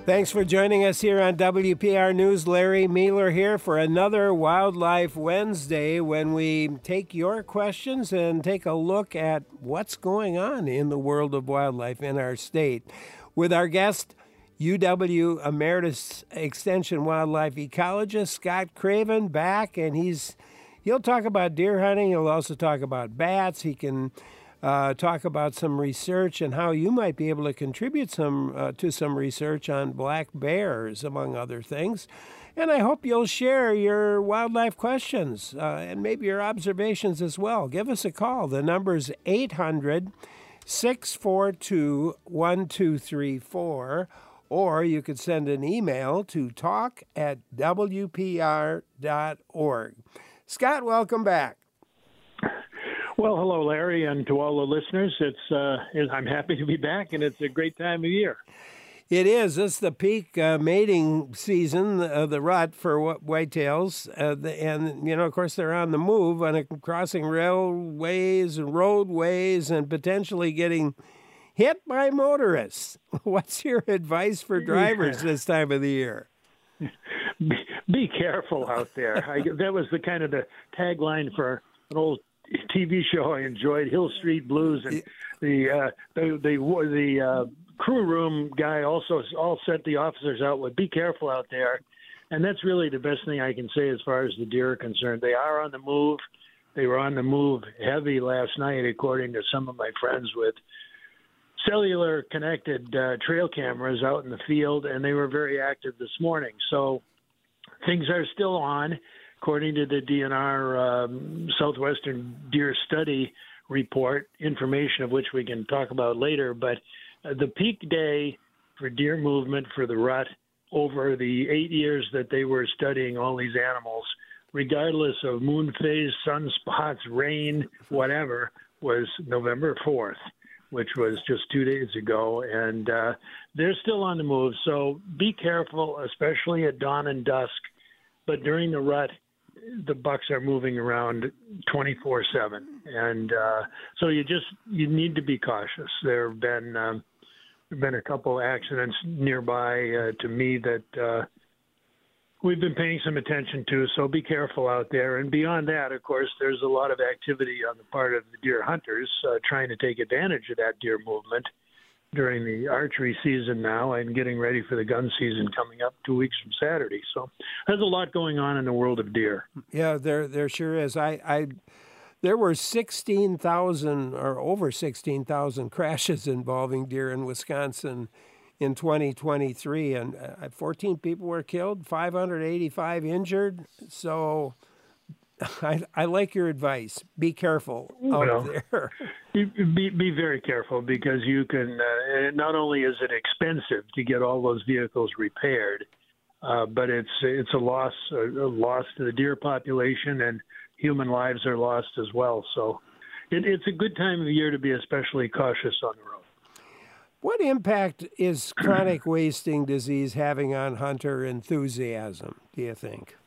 Thanks for joining us here on WPR News. Larry Mueller here for another Wildlife Wednesday when we take your questions and take a look at what's going on in the world of wildlife in our state. With our guest, UW Emeritus Extension Wildlife Ecologist Scott Craven back, and he'll talk about deer hunting. He'll also talk about bats. He can talk about some research and how you might be able to contribute to some research on black bears, among other things. And I hope you'll share your wildlife questions and maybe your observations as well. Give us a call. The number's 800-642-1234, or you could send an email to talk@wpr.org. Scott, welcome back. Well, hello, Larry, and to all the listeners. I'm happy to be back, and it's a great time of year. It is. It's the peak mating season of the rut for whitetails, and of course, they're on the move, crossing railways and roadways, and potentially getting hit by motorists. What's your advice for drivers this time of the year? Be careful out there. That was the tagline for an old TV show I enjoyed, Hill Street Blues, and the crew room guy also all sent the officers out with "Be careful out there," and that's really the best thing I can say as far as the deer are concerned. They are on the move. They were on the move heavy last night, according to some of my friends with cellular connected trail cameras out in the field, and they were very active this morning. So things are still on. According to the DNR Southwestern Deer Study report, information of which we can talk about later, but the peak day for deer movement for the rut over the 8 years that they were studying all these animals, regardless of moon phase, sunspots, rain, whatever, was November 4th, which was just 2 days ago, and they're still on the move. So be careful, especially at dawn and dusk, but during the rut, the bucks are moving around 24/7, and so you need to be cautious. There have been a couple accidents nearby to me that we've been paying some attention to. So be careful out there. And beyond that, of course, there's a lot of activity on the part of the deer hunters trying to take advantage of that deer movement during the archery season now and getting ready for the gun season coming up 2 weeks from Saturday. So there's a lot going on in the world of deer. Yeah, there sure is. There were 16,000 or over 16,000 crashes involving deer in Wisconsin in 2023, and 14 people were killed, 585 injured. So I like your advice. Be careful out there. Be very careful, because you can. Not only is it expensive to get all those vehicles repaired, but it's a loss to the deer population, and human lives are lost as well. So it's a good time of year to be especially cautious on the road. What impact is chronic wasting disease having on hunter enthusiasm, do you think?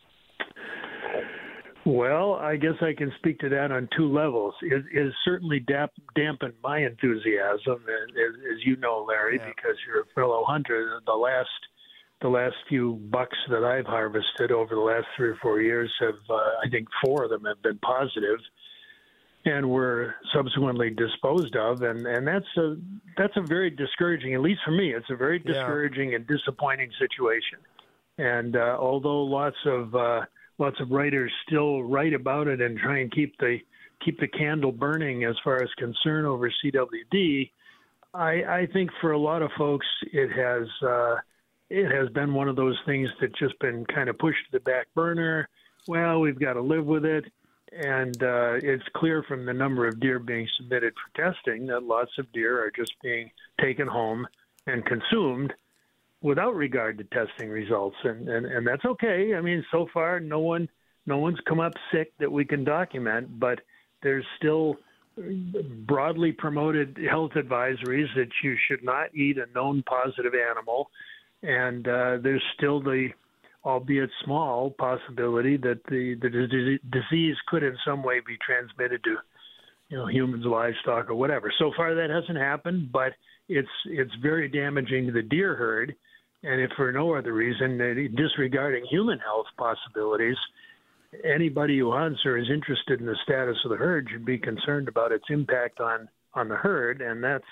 Well, I guess I can speak to that on two levels. It certainly dampened my enthusiasm, as you know, Larry, because you're a fellow hunter. The last few bucks that I've harvested over the last 3 or 4 years have, I think 4 of them have been positive and were subsequently disposed of. And that's a very discouraging, at least for me, it's a very discouraging and disappointing situation. And although lots of writers still write about it and try and keep the candle burning as far as concern over CWD, I think for a lot of folks it has been one of those things that's just been kind of pushed to the back burner. Well, we've got to live with it, and it's clear from the number of deer being submitted for testing that lots of deer are just being taken home and consumed without regard to testing results, and that's okay. I mean, so far, no one's come up sick that we can document, but there's still broadly promoted health advisories that you should not eat a known positive animal, and there's still the, albeit small, possibility that the disease could in some way be transmitted to, humans, livestock, or whatever. So far, that hasn't happened, but it's very damaging to the deer herd. And if for no other reason, disregarding human health possibilities, anybody who hunts or is interested in the status of the herd should be concerned about its impact on the herd, and that's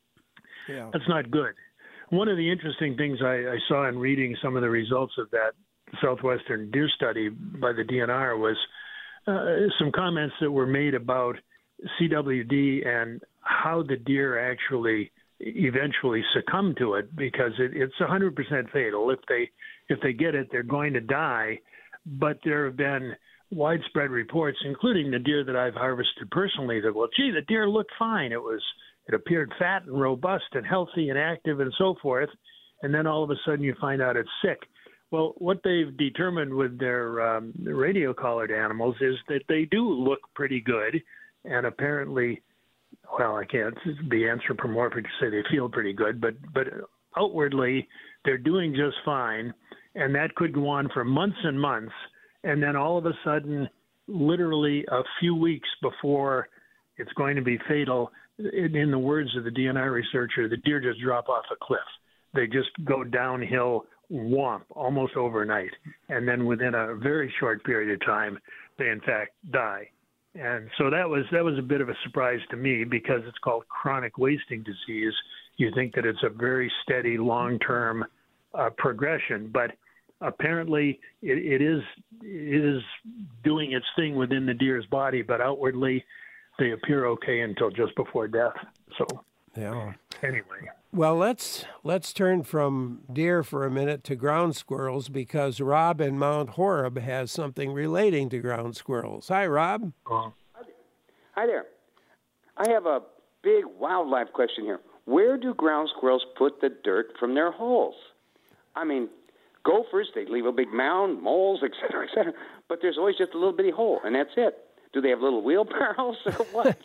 not good. One of the interesting things I saw in reading some of the results of that southwestern deer study by the DNR was some comments that were made about CWD and how the deer actually eventually succumb to it, because it's 100% fatal. If they get it, they're going to die. But there have been widespread reports, including the deer that I've harvested personally, that, well, gee, the deer looked fine. It appeared fat and robust and healthy and active and so forth. And then all of a sudden you find out it's sick. Well, what they've determined with their radio-collared animals is that they do look pretty good. And apparently, well, I can't be anthropomorphic to say they feel pretty good, but outwardly they're doing just fine. And that could go on for months and months. And then all of a sudden, literally a few weeks before it's going to be fatal, in the words of the DNR researcher, the deer just drop off a cliff. They just go downhill, whomp, almost overnight. And then within a very short period of time, they in fact die. And so that was a bit of a surprise to me, because it's called chronic wasting disease. You think that it's a very steady, long-term progression, but apparently it is doing its thing within the deer's body, but outwardly they appear okay until just before death. So anyway. Well, let's turn from deer for a minute to ground squirrels, because Rob in Mount Horeb has something relating to ground squirrels. Hi, Rob. Hi there. I have a big wildlife question here. Where do ground squirrels put the dirt from their holes? I mean, gophers, they leave a big mound, moles, et cetera, but there's always just a little bitty hole, and that's it. Do they have little wheelbarrows or what?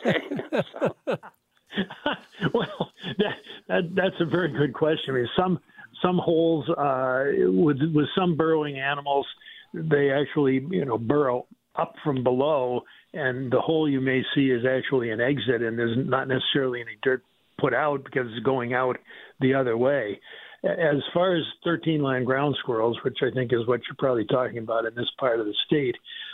Well, that's a very good question. I mean, some holes with some burrowing animals, they actually burrow up from below, and the hole you may see is actually an exit, and there's not necessarily any dirt put out because it's going out the other way. As far as 13-line ground squirrels, which I think is what you're probably talking about in this part of the state,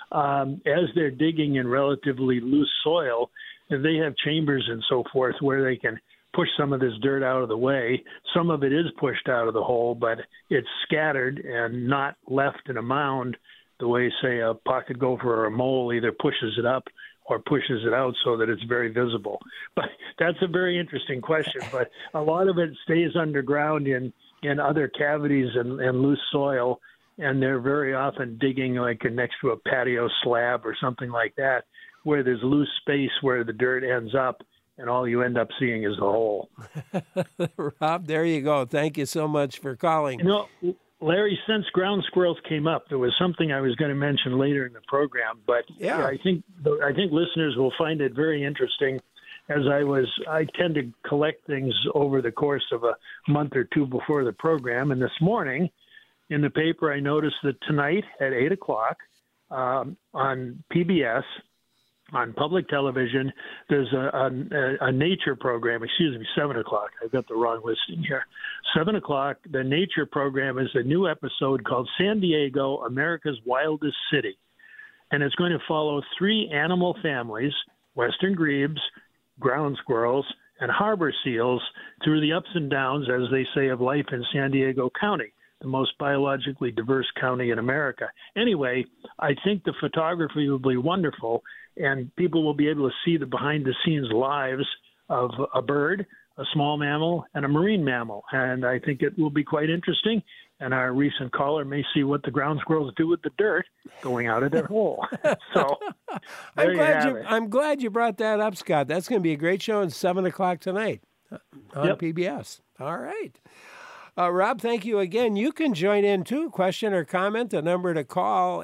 as they're digging in relatively loose soil, they have chambers and so forth where they can push some of this dirt out of the way. Some of it is pushed out of the hole, but it's scattered and not left in a mound the way, say, a pocket gopher or a mole either pushes it up or pushes it out so that it's very visible. But that's a very interesting question. But a lot of it stays underground in other cavities and loose soil, and they're very often digging like next to a patio slab or something like that, where there's loose space where the dirt ends up, and all you end up seeing is the hole. Rob, there you go. Thank you so much for calling. Larry, since ground squirrels came up, there was something I was going to mention later in the program, but I think listeners will find it very interesting. As I tend to collect things over the course of a month or two before the program, and this morning in the paper I noticed that tonight at 8 o'clock on PBS, on public television, there's a nature program, 7 o'clock. I've got the wrong listing here. 7 o'clock, the nature program is a new episode called San Diego, America's Wildest City. And it's going to follow 3 animal families, western grebes, ground squirrels, and harbor seals, through the ups and downs, as they say, of life in San Diego County, the most biologically diverse county in America. Anyway, I think the photography will be wonderful, and people will be able to see the behind-the-scenes lives of a bird, a small mammal, and a marine mammal. And I think it will be quite interesting, and our recent caller may see what the ground squirrels do with the dirt going out of their hole. So I'm glad you brought that up, Scott. That's going to be a great show at 7 o'clock tonight on PBS. All right. Rob, thank you again. You can join in, too. Question or comment, the number to call,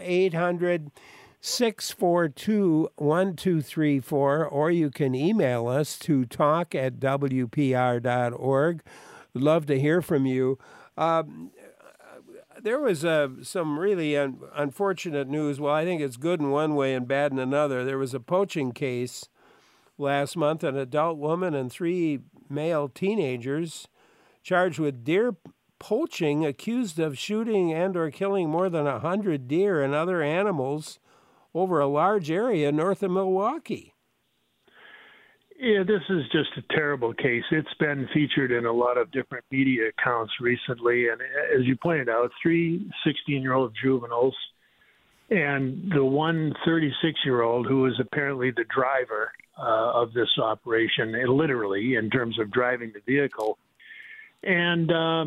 800-642-1234, or you can email us to talk@wpr.org. We'd love to hear from you. There was some really unfortunate news. Well, I think it's good in one way and bad in another. There was a poaching case last month, an adult woman and 3 male teenagers charged with deer poaching, accused of shooting and or killing more than 100 deer and other animals over a large area north of Milwaukee. Yeah, this is just a terrible case. It's been featured in a lot of different media accounts recently. And as you pointed out, 3 16-year-old juveniles and the one 36-year-old who was apparently the driver of this operation, literally in terms of driving the vehicle. And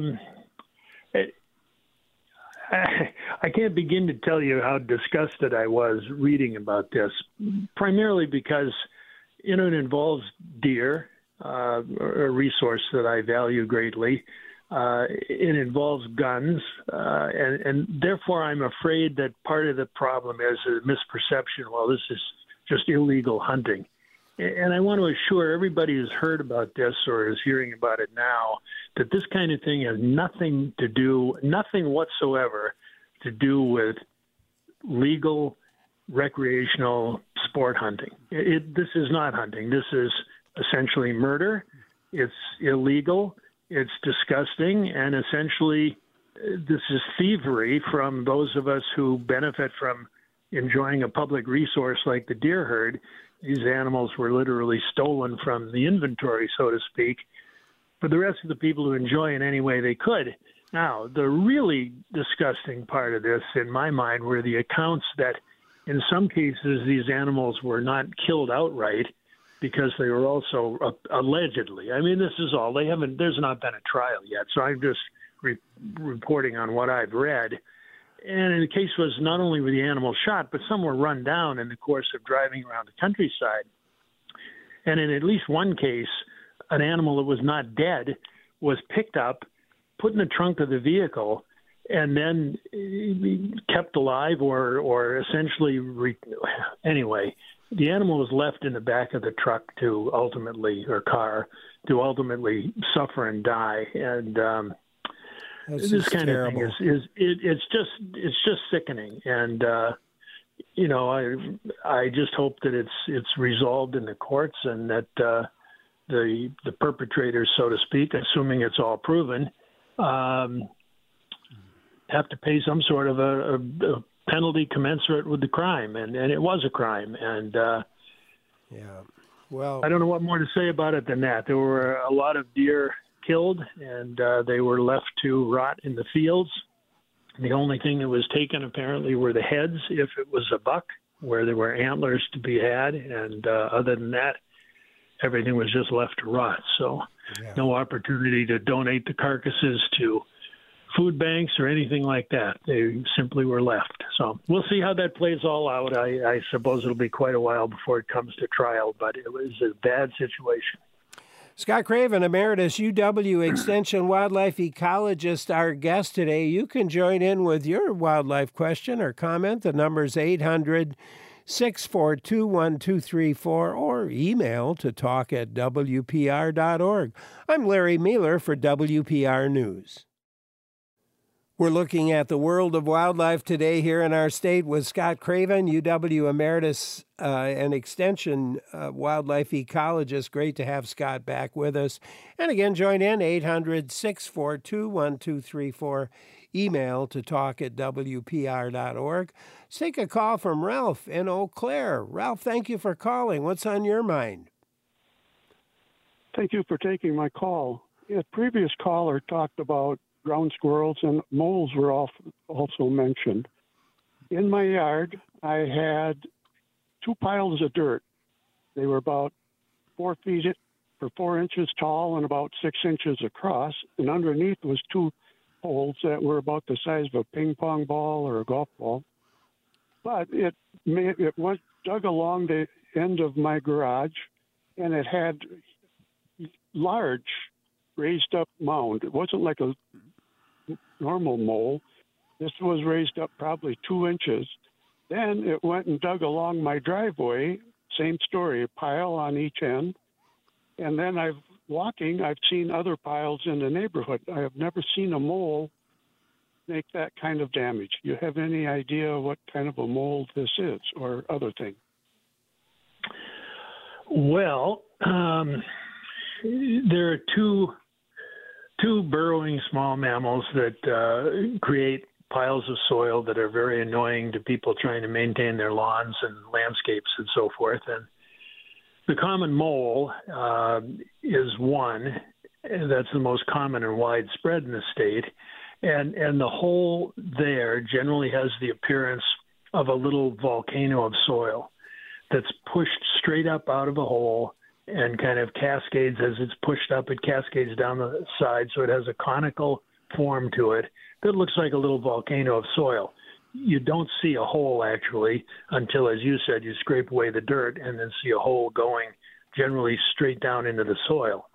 I can't begin to tell you how disgusted I was reading about this, primarily because it involves deer, a resource that I value greatly. It involves guns, and therefore I'm afraid that part of the problem is a misperception. Well, this is just illegal hunting. And I want to assure everybody who's heard about this or is hearing about it now that this kind of thing has nothing whatsoever to do with legal recreational sport hunting. This is not hunting. This is essentially murder. It's illegal. It's disgusting. And essentially, this is thievery from those of us who benefit from enjoying a public resource like the deer herd. These animals were literally stolen from the inventory, so to speak, for the rest of the people to enjoy in any way they could. Now, the really disgusting part of this, in my mind, were the accounts that in some cases, these animals were not killed outright because they were also allegedly. I mean, this is all. There's not been a trial yet, so I'm just reporting on what I've read. And the case was not only were the animals shot, but some were run down in the course of driving around the countryside. And in at least one case, an animal that was not dead was picked up, put in the trunk of the vehicle, and then kept alive or essentially, anyway, the animal was left in the back of the truck car to ultimately suffer and die. And this kind terrible. Of thing it's just sickening. And, I just hope that it's resolved in the courts and that the perpetrators, so to speak, assuming it's all proven, have to pay some sort of a penalty commensurate with the crime, and it was a crime. And well, I don't know what more to say about it than that. There were a lot of deer killed, and they were left to rot in the fields. The only thing that was taken apparently were the heads, if it was a buck, where there were antlers to be had, and other than that, everything was just left to rot. So no opportunity to donate the carcasses to food banks or anything like that. They simply were left. So we'll see how that plays all out. I suppose it'll be quite a while before it comes to trial, but it was a bad situation. Scott Craven, Emeritus UW Extension wildlife ecologist, our guest today. You can join in with your wildlife question or comment. The number's 800-642-1234 or email to talk@wpr.org. I'm Larry Mehler for WPR News. We're looking at the world of wildlife today here in our state with Scott Craven, UW Emeritus and Extension wildlife ecologist. Great to have Scott back with us. And again, join in 800-642-1234. Email to talk@wpr.org. Let's take a call from Ralph in Eau Claire. Ralph, thank you for calling. What's on your mind? Thank you for taking my call. A previous caller talked about ground squirrels and moles were also mentioned. In my yard, I had 2 piles of dirt. They were about 4 inches tall and about 6 inches across. And underneath was 2 holes that were about the size of a ping pong ball or a golf ball. But it dug along the end of my garage, and it had large raised up mound. It wasn't like a normal mole. This was raised up probably 2 inches. Then it went and dug along my driveway. Same story, a pile on each end. And then I've seen other piles in the neighborhood. I have never seen a mole make that kind of damage. You have any idea what kind of a mole this is or other thing? Well, there are two two burrowing small mammals that create piles of soil that are very annoying to people trying to maintain their lawns and landscapes and so forth. And the common mole is one, and that's the most common and widespread in the state. And the hole there generally has the appearance of a little volcano of soil that's pushed straight up out of a hole and kind of cascades. As it's pushed up, it cascades down the side, so it has a conical form to it that looks like a little volcano of soil. You don't see a hole, actually, until, as you said, you scrape away the dirt and then see a hole going generally straight down into the soil.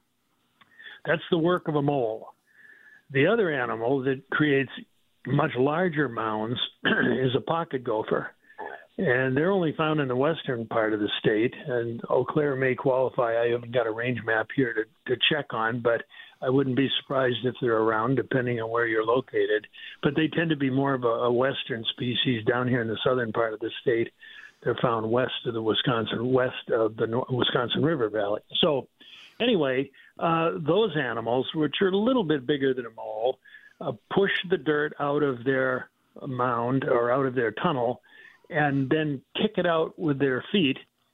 That's the work of a mole. The other animal that creates much larger mounds is a pocket gopher. And they're only found in the western part of the state. And Eau Claire may qualify. I haven't got a range map here to check on, but I wouldn't be surprised if they're around, depending on where you're located. But they tend to be more of a western species down here in the southern part of the state. They're found west of the west of the Wisconsin River Valley. So anyway, those animals, which are a little bit bigger than a mole, push the dirt out of their mound or out of their tunnel and then kick it out with their feet.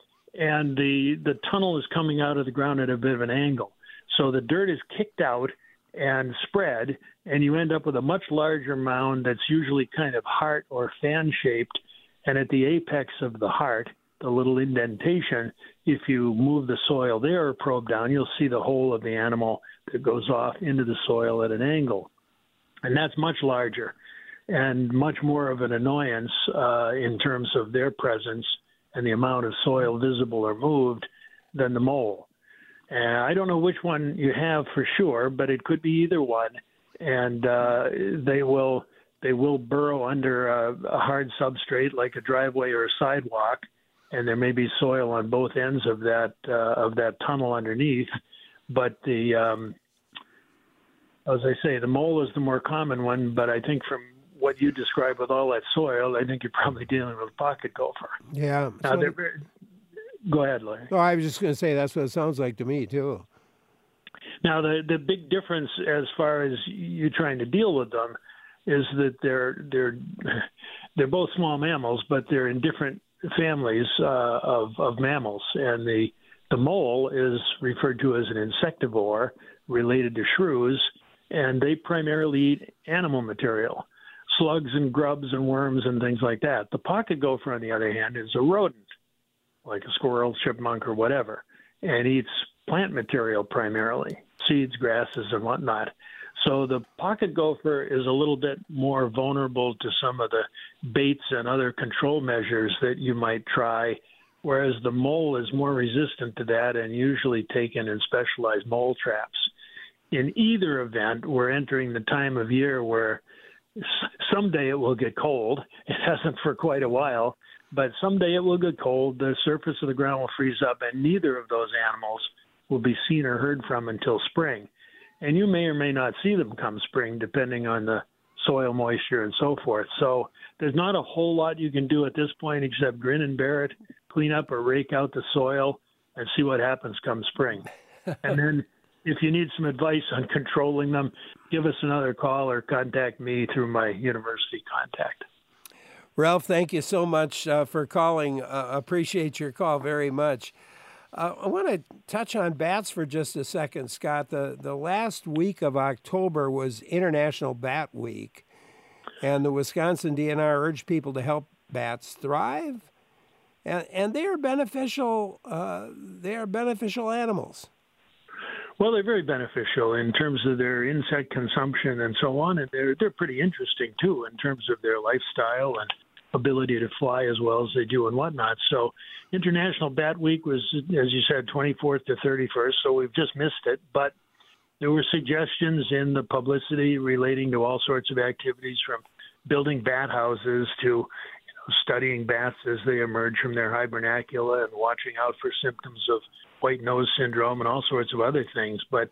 And the tunnel is coming out of the ground at a bit of an angle. So the dirt is kicked out and spread, and you end up with a much larger mound that's usually kind of heart or fan-shaped. And at the apex of the heart, the little indentation, if you move the soil there or probe down, you'll see the hole of the animal that goes off into the soil at an angle. And that's much larger and much more of an annoyance in terms of their presence and the amount of soil visible or moved than the mole. And I don't know which one you have for sure, but it could be either one. And they will burrow under a hard substrate like a driveway or a sidewalk, and there may be soil on both ends of that tunnel underneath. But as I say, the mole is the more common one. But I think from what you described with all that soil, I think you're probably dealing with a pocket gopher. Yeah. Now, go ahead, Larry. Oh, I was just going to say that's what it sounds like to me too. Now, the big difference as far as you trying to deal with them is that they're both small mammals, but they're in different families of mammals. And the mole is referred to as an insectivore, related to shrews, and they primarily eat animal material, slugs and grubs and worms and things like that. The pocket gopher, on the other hand, is a rodent, like a squirrel, chipmunk, or whatever, and eats plant material primarily, seeds, grasses, and whatnot. So the pocket gopher is a little bit more vulnerable to some of the baits and other control measures that you might try, whereas the mole is more resistant to that and usually taken in specialized mole traps. In either event, we're entering the time of year where someday it will get cold. It hasn't for quite a while, but someday it will get cold. The surface of the ground will freeze up, and neither of those animals will be seen or heard from until spring. And you may or may not see them come spring, depending on the soil moisture and so forth. So there's not a whole lot you can do at this point except grin and bear it, clean up or rake out the soil, and see what happens come spring. And then if you need some advice on controlling them, give us another call or contact me through my university contact. Ralph, thank you so much for calling. Appreciate your call very much. I want to touch on bats for just a second, Scott. The last week of October was International Bat Week, and the Wisconsin DNR urged people to help bats thrive, and they are beneficial. They are beneficial animals. Well, they're very beneficial in terms of their insect consumption and so on, and they're pretty interesting too in terms of their lifestyle and ability to fly as well as they do and whatnot. So International Bat Week was, as you said, 24th to 31st, so we've just missed it. But there were suggestions in the publicity relating to all sorts of activities, from building bat houses to studying bats as they emerge from their hibernacula and watching out for symptoms of white nose syndrome and all sorts of other things. But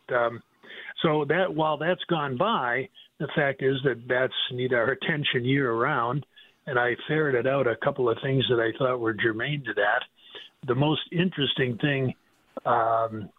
so that while that's gone by, the fact is that bats need our attention year round. And I ferreted out a couple of things that I thought were germane to that. The most interesting thing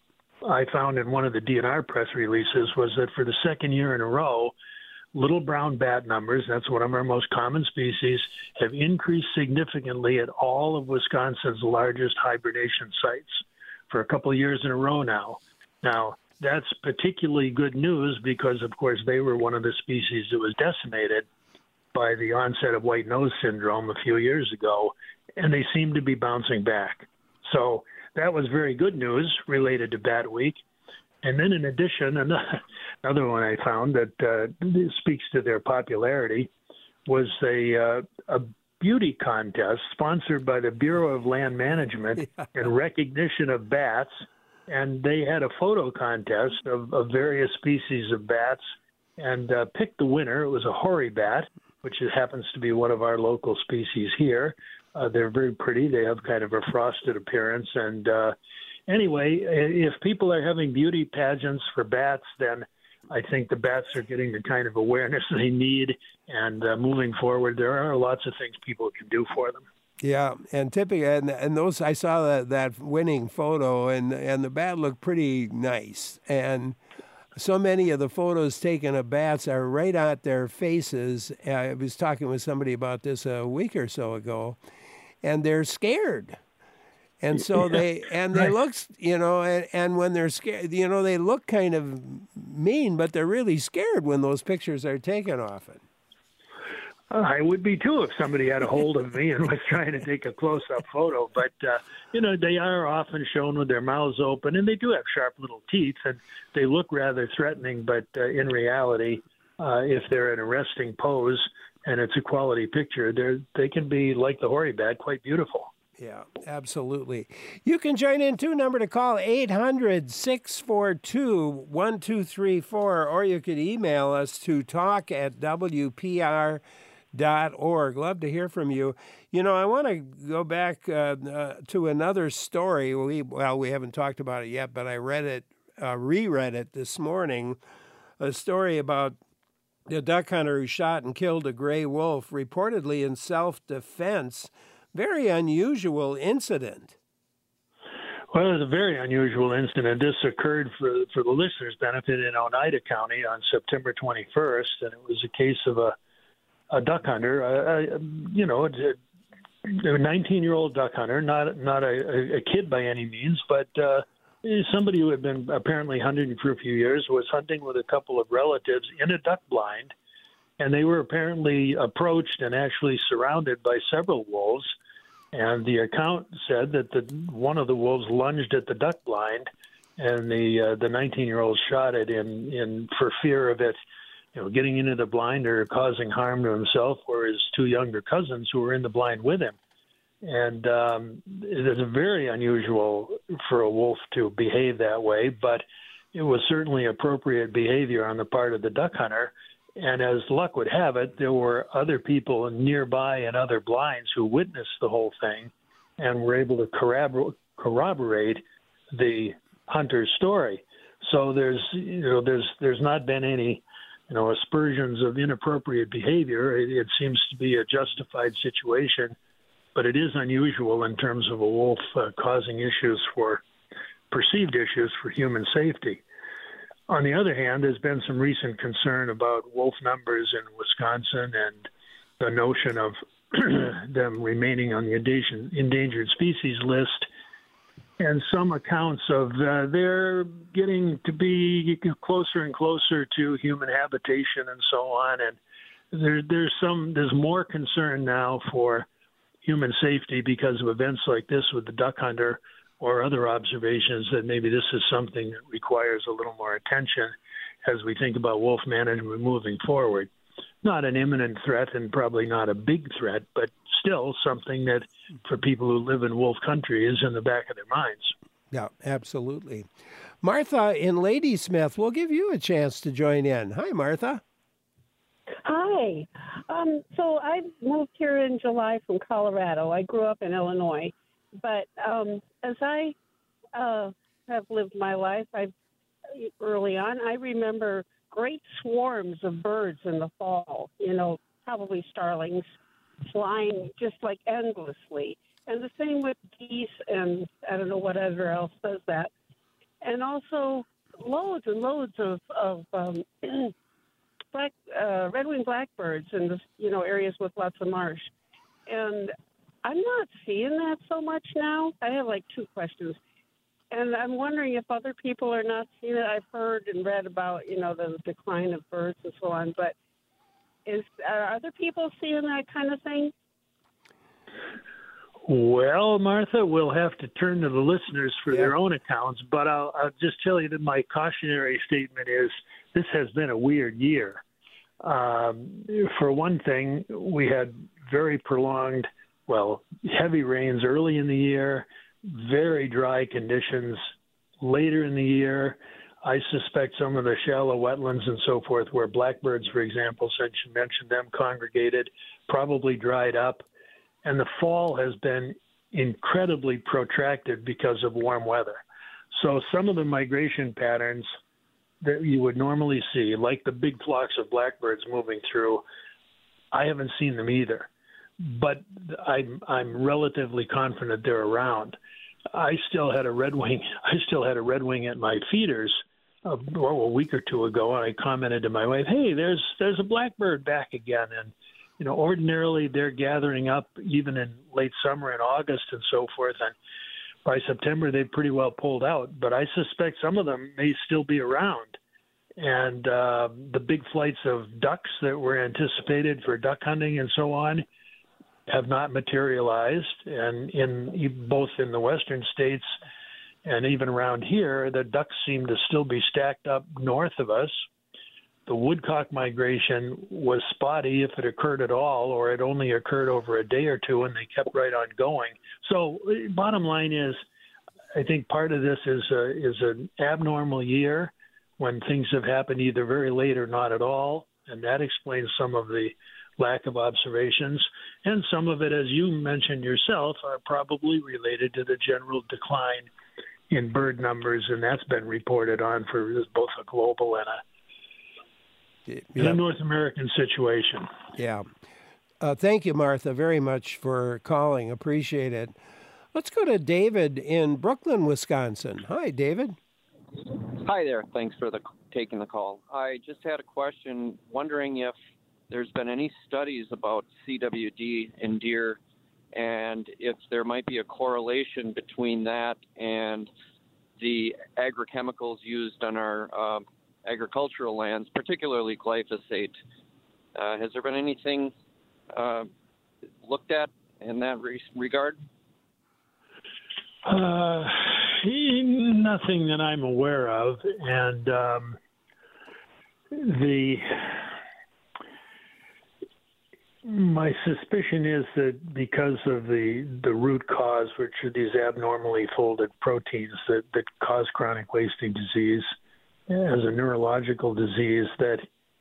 I found in one of the DNR press releases was that for the second year in a row, little brown bat numbers, that's one of our most common species, have increased significantly at all of Wisconsin's largest hibernation sites for a couple of years in a row now. Now, that's particularly good news because, of course, they were one of the species that was decimated by the onset of white nose syndrome a few years ago, and they seem to be bouncing back. So that was very good news related to Bat Week. And then in addition, another one I found that speaks to their popularity was a beauty contest sponsored by the Bureau of Land Management in recognition of bats. And they had a photo contest of various species of bats and picked the winner. It was a hoary bat, which happens to be one of our local species here. They're very pretty. They have kind of a frosted appearance. And anyway, if people are having beauty pageants for bats, then I think the bats are getting the kind of awareness they need. And moving forward, there are lots of things people can do for them. Yeah, and typically, and those, I saw that winning photo, and the bat looked pretty nice. And so many of the photos taken of bats are right at their faces. I was talking with somebody about this a week or so ago, and they're scared. And so they look, and when they're scared, they look kind of mean, but they're really scared when those pictures are taken often. I would be too if somebody had a hold of me and was trying to take a close-up photo. But, they are often shown with their mouths open, and they do have sharp little teeth, and they look rather threatening. But in reality, if they're in a resting pose and it's a quality picture, they can be, like the hoary bat, quite beautiful. Yeah, absolutely. You can join in, too. Number to call, 800-642-1234, or you could email us to talk@WPR.org. Love to hear from you. I want to go back to another story. We haven't talked about it yet, but I reread it this morning, a story about a duck hunter who shot and killed a gray wolf, reportedly in self-defense. Very unusual incident. Well, it was a very unusual incident. This occurred, for the listeners' benefit, in Oneida County on September 21st, and it was a case of a duck hunter, a 19-year-old duck hunter, not a kid by any means, but somebody who had been apparently hunting for a few years, was hunting with a couple of relatives in a duck blind, and they were apparently approached and actually surrounded by several wolves. And the account said that one of the wolves lunged at the duck blind, and the 19-year-old shot it in for fear of it, getting into the blind or causing harm to himself or his two younger cousins who were in the blind with him. And it is very unusual for a wolf to behave that way, but it was certainly appropriate behavior on the part of the duck hunter. And as luck would have it, there were other people nearby in other blinds who witnessed the whole thing and were able to corroborate the hunter's story. So there's not been any, aspersions of inappropriate behavior. It seems to be a justified situation, but it is unusual in terms of a wolf causing perceived issues for human safety. On the other hand, there's been some recent concern about wolf numbers in Wisconsin and the notion of them remaining on the endangered species list, and some accounts of they're getting to be closer and closer to human habitation and so on. And there's more concern now for human safety because of events like this with the duck hunter, or other observations that maybe this is something that requires a little more attention as we think about wolf management moving forward. Not an imminent threat and probably not a big threat, but still something that for people who live in wolf country is in the back of their minds. Yeah, absolutely. Martha in Ladysmith, we'll give you a chance to join in. Hi, Martha. Hi. So I moved here in July from Colorado. I grew up in Illinois. But as I have lived my life, early on, I remember great swarms of birds in the fall, probably starlings, flying just like endlessly. And the same with geese and I don't know whatever else does that. and also loads and loads of red-winged blackbirds in the areas with lots of marsh. And I'm not seeing that so much now. I have like two questions. And I'm wondering if other people are not seeing it. I've heard and read about, the decline of birds and so on. But are other people seeing that kind of thing? Well, Martha, we'll have to turn to the listeners for their own accounts. But I'll just tell you that my cautionary statement is this has been a weird year. For one thing, we had very prolonged, heavy rains early in the year, very dry conditions later in the year. I suspect some of the shallow wetlands and so forth where blackbirds, for example, since you mentioned them, congregated, probably dried up. And the fall has been incredibly protracted because of warm weather. So some of the migration patterns that you would normally see, like the big flocks of blackbirds moving through, I haven't seen them either. But I'm relatively confident they're around. I still had a redwing at my feeders a week or two ago, and I commented to my wife, "Hey, there's a blackbird back again." And ordinarily they're gathering up even in late summer and August and so forth, and by September they've pretty well pulled out. But I suspect some of them may still be around. And the big flights of ducks that were anticipated for duck hunting and so on have not materialized. And both in the western states and even around here, the ducks seem to still be stacked up north of us. The woodcock migration was spotty if it occurred at all, or it only occurred over a day or two, and they kept right on going. So bottom line is, I think part of this is an abnormal year when things have happened either very late or not at all, and that explains some of the lack of observations. And some of it, as you mentioned yourself, are probably related to the general decline in bird numbers, and that's been reported on for both a global and a North American situation. Yeah. Thank you, Martha, very much for calling. Appreciate it. Let's go to David in Brooklyn, Wisconsin. Hi, David. Hi there. Thanks for taking the call. I just had a question, wondering if there's been any studies about CWD in deer and if there might be a correlation between that and the agrochemicals used on our agricultural lands, particularly glyphosate. Has there been anything looked at in that regard? Nothing that I'm aware of, and my suspicion is that because of the root cause, which are these abnormally folded proteins that cause chronic wasting disease as a neurological disease, that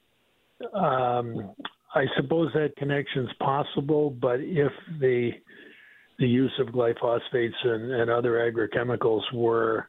I suppose that connection's possible, but if the use of glyphosates and other agrochemicals were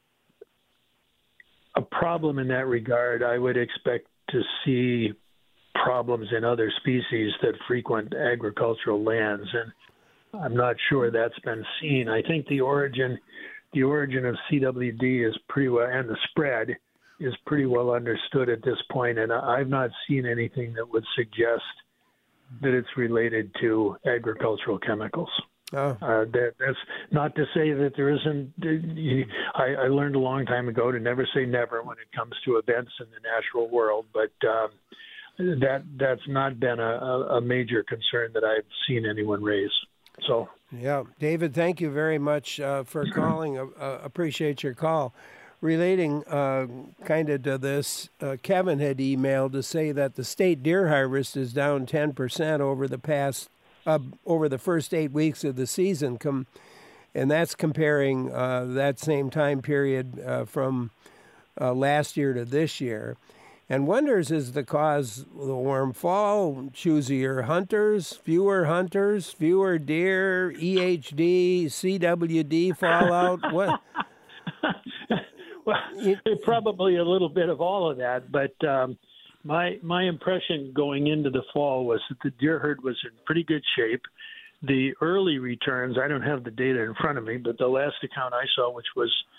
a problem in that regard, I would expect to see problems in other species that frequent agricultural lands, and I'm not sure that's been seen. I think the origin of CWD is pretty well, and the spread is pretty well understood at this point, and I've not seen anything that would suggest that it's related to agricultural chemicals. Oh. That's not to say that there isn't. I learned a long time ago to never say never when it comes to events in the natural world, but that's not been a major concern that I've seen anyone raise. So, yeah, David, thank you very much for calling. Appreciate your call. Relating kind of to this, Kevin had emailed to say that the state deer harvest is down 10% over the first 8 weeks of the season, and that's comparing that same time period from last year to this year. And wonders, is the cause the warm fall, choosier hunters, fewer deer, EHD, CWD fallout? What? Well, probably a little bit of all of that, but my impression going into the fall was that the deer herd was in pretty good shape. The early returns, I don't have the data in front of me, but the last account I saw, which was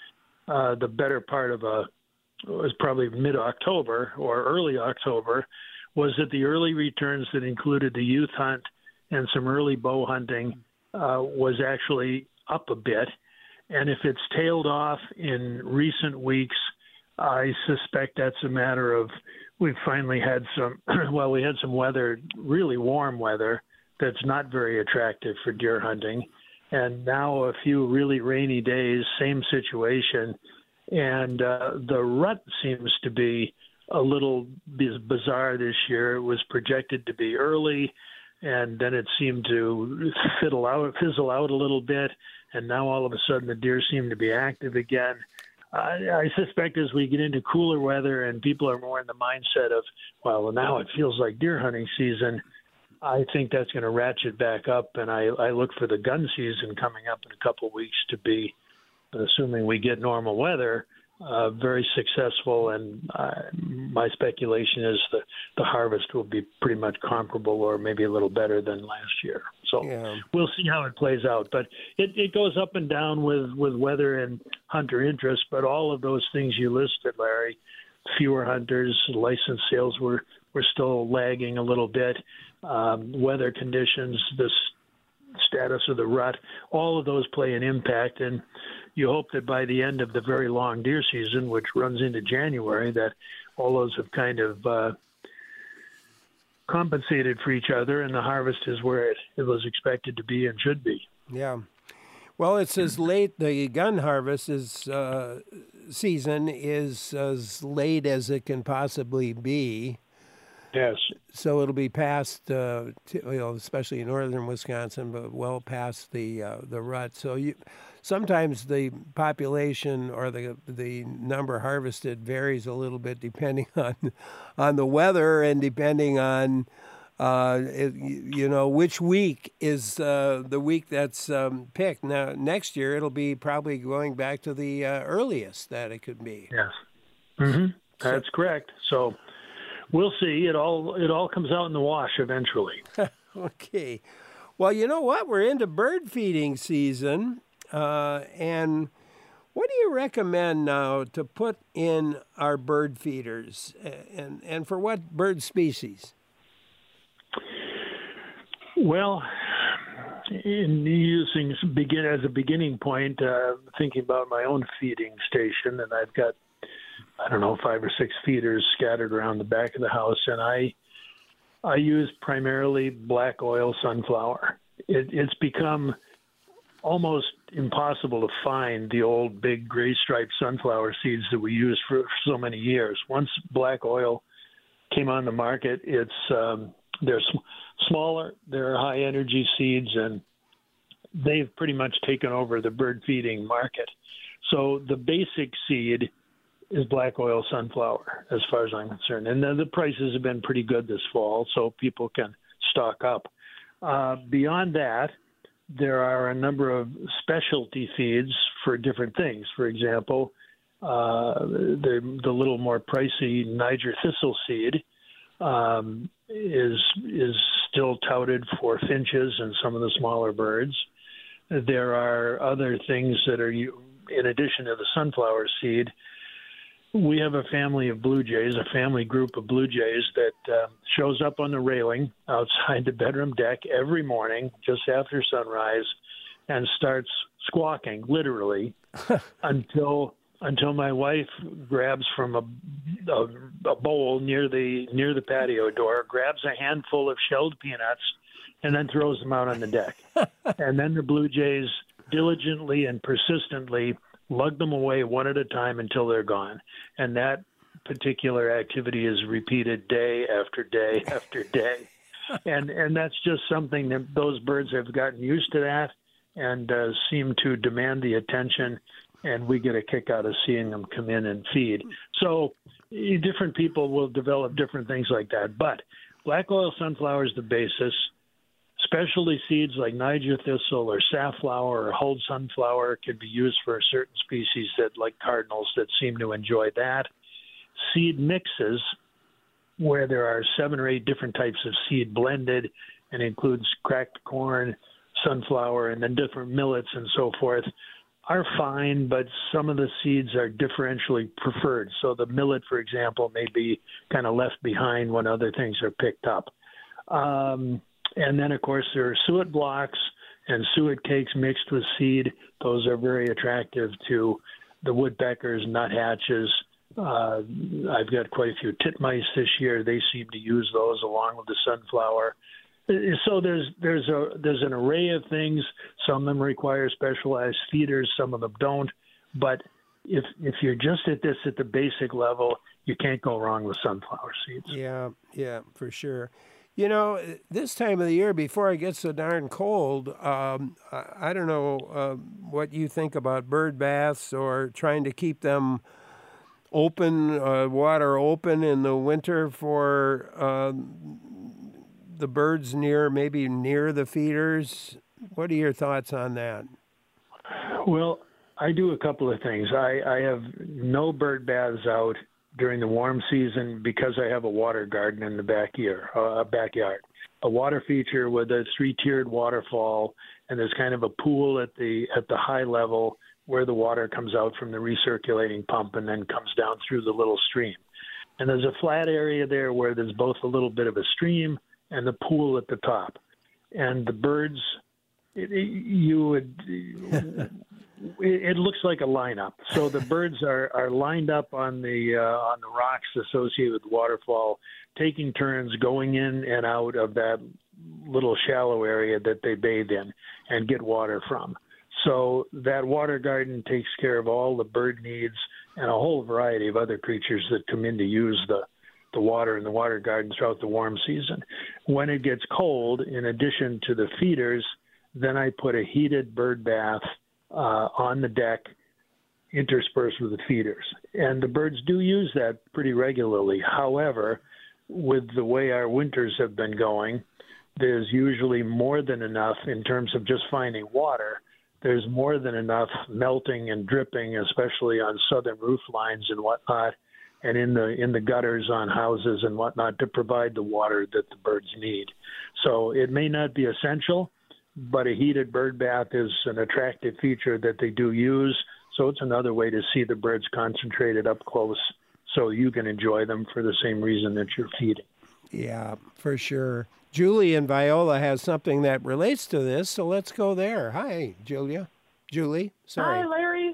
the better part of it was probably mid-October or early October, was that the early returns that included the youth hunt and some early bow hunting was actually up a bit. And if it's tailed off in recent weeks, I suspect that's a matter of we've finally had some, well, we had some weather, really warm weather, that's not very attractive for deer hunting. And now a few really rainy days, same situation. And the rut seems to be a little bizarre this year. It was projected to be early, and then it seemed to fizzle out a little bit. And now all of a sudden the deer seem to be active again. I suspect as we get into cooler weather and people are more in the mindset of, well, now it feels like deer hunting season, I think that's going to ratchet back up. And I look for the gun season coming up in a couple of weeks to be, assuming we get normal weather, very successful. And my speculation is the harvest will be pretty much comparable or maybe a little better than last year. So We'll see how it plays out. But it goes up and down with weather and hunter interest. But all of those things you listed, Larry, fewer hunters, license sales were still lagging a little bit. Weather conditions, the status of the rut, all of those play an impact. And you hope that by the end of the very long deer season, which runs into January, that all those have kind of compensated for each other, and the harvest is where it was expected to be and should be. Yeah. Well, it's as late, the gun harvest season is as late as it can possibly be. Yes. So it'll be past, especially in northern Wisconsin, but well past the rut. So sometimes the population or the number harvested varies a little bit depending on the weather and depending on which week is the week that's picked. Now next year it'll be probably going back to the earliest that it could be. Yes. Mm-hmm. That's correct. So we'll see. It all comes out in the wash eventually. Okay. Well, you know what? We're into bird feeding season. And what do you recommend now to put in our bird feeders, and for what bird species? Well, in using as a beginning point, thinking about my own feeding station, and I've got 5 or 6 feeders scattered around the back of the house, and I use primarily black oil sunflower. It's become almost impossible to find the old big gray striped sunflower seeds that we used for so many years. Once black oil came on the market, they're smaller, they're high energy seeds, and they've pretty much taken over the bird feeding market. So the basic seed is black oil sunflower, as far as I'm concerned. And the prices have been pretty good this fall, so people can stock up. Beyond that, there are a number of specialty feeds for different things. For example, the little more pricey Niger thistle seed is still touted for finches and some of the smaller birds. There are other things that are, in addition to the sunflower seed, we have a family of blue jays, a family group of blue jays that shows up on the railing outside the bedroom deck every morning just after sunrise and starts squawking, literally, until my wife grabs from a bowl near the patio door, grabs a handful of shelled peanuts, and then throws them out on the deck. And then the blue jays diligently and persistently lug them away one at a time until they're gone. And that particular activity is repeated day after day after day. And that's just something that those birds have gotten used to that and seem to demand the attention, and we get a kick out of seeing them come in and feed. So different people will develop different things like that. But black oil sunflower is the basis. Specialty seeds like Niger thistle or safflower or hulled sunflower can be used for certain species that, like cardinals, that seem to enjoy that. Seed mixes, where there are 7 or 8 different types of seed blended and includes cracked corn, sunflower, and then different millets and so forth, are fine, but some of the seeds are differentially preferred. So the millet, for example, may be kind of left behind when other things are picked up. And then, of course, there are suet blocks and suet cakes mixed with seed. Those are very attractive to the woodpeckers, nuthatches. I've got quite a few titmice this year. They seem to use those along with the sunflower. So there's an array of things. Some of them require specialized feeders, some of them don't. But if you're just at the basic level, you can't go wrong with sunflower seeds. Yeah, for sure. You know, this time of the year, before it gets so darn cold, I don't know what you think about bird baths or trying to keep them open, water open in the winter for the birds maybe near the feeders. What are your thoughts on that? Well, I do a couple of things. I have no bird baths out during the warm season because I have a water garden in the backyard. A water feature with a 3-tiered waterfall, and there's kind of a pool at the high level where the water comes out from the recirculating pump and then comes down through the little stream. And there's a flat area there where there's both a little bit of a stream and the pool at the top. And the birds, it looks like a lineup. So the birds are lined up on the rocks associated with the waterfall, taking turns going in and out of that little shallow area that they bathe in and get water from. So that water garden takes care of all the bird needs and a whole variety of other creatures that come in to use the water in the water garden throughout the warm season. When it gets cold, in addition to the feeders, then I put a heated bird bath on the deck interspersed with the feeders. And the birds do use that pretty regularly. However, with the way our winters have been going, there's usually more than enough in terms of just finding water. There's more than enough melting and dripping, especially on southern roof lines and whatnot, and in the gutters on houses and whatnot, to provide the water that the birds need. So it may not be essential, but a heated bird bath is an attractive feature that they do use. So it's another way to see the birds concentrated up close so you can enjoy them for the same reason that you're feeding. Yeah, for sure. Julie in Viola has something that relates to this, so let's go there. Hi, Julie, sorry. Hi, Larry.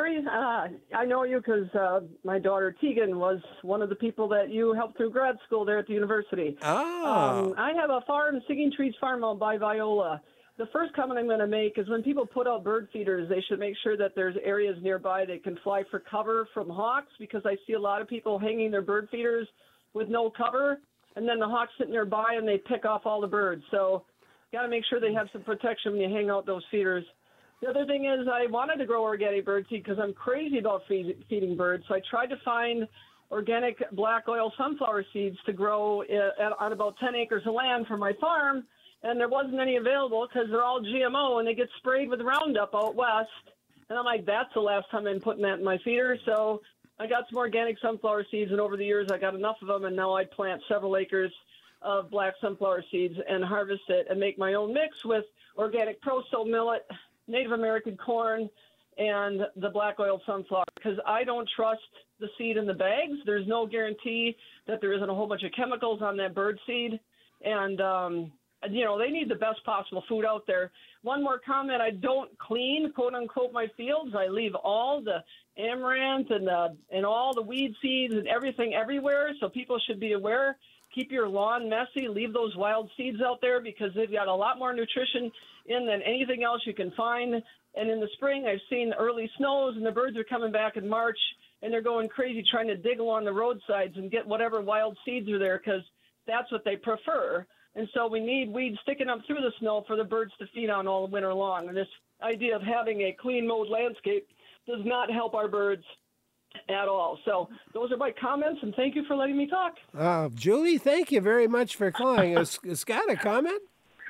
I know you because my daughter Tegan was one of the people that you helped through grad school there at the university. Oh. I have a farm, Singing Trees Farm out by Viola. The first comment I'm going to make is when people put out bird feeders, they should make sure that there's areas nearby they can fly for cover from hawks, because I see a lot of people hanging their bird feeders with no cover, and then the hawks sit nearby and they pick off all the birds. So got to make sure they have some protection when you hang out those feeders. The other thing is I wanted to grow organic birdseed because I'm crazy about feeding birds. So I tried to find organic black oil sunflower seeds to grow on about 10 acres of land for my farm, and there wasn't any available because they're all GMO and they get sprayed with Roundup out west. And I'm like, that's the last time I'm putting that in my feeder. So I got some organic sunflower seeds, and over the years I got enough of them, and now I plant several acres of black sunflower seeds and harvest it and make my own mix with organic Pro-Sto millet, Native American corn, and the black oil sunflower, because I don't trust the seed in the bags. There's no guarantee that there isn't a whole bunch of chemicals on that bird seed. And, they need the best possible food out there. One more comment, I don't clean, quote unquote, my fields. I leave all the amaranth and all the weed seeds and everything everywhere. So people should be aware. Keep your lawn messy. Leave those wild seeds out there because they've got a lot more nutrition in than anything else you can find. And in the spring, I've seen early snows, and the birds are coming back in March, and they're going crazy trying to dig along the roadsides and get whatever wild seeds are there because that's what they prefer. And so we need weeds sticking up through the snow for the birds to feed on all winter long. And this idea of having a clean mowed landscape does not help our birds at all. So those are my comments, and thank you for letting me talk. Julie, thank you very much for calling. Is Scott a comment?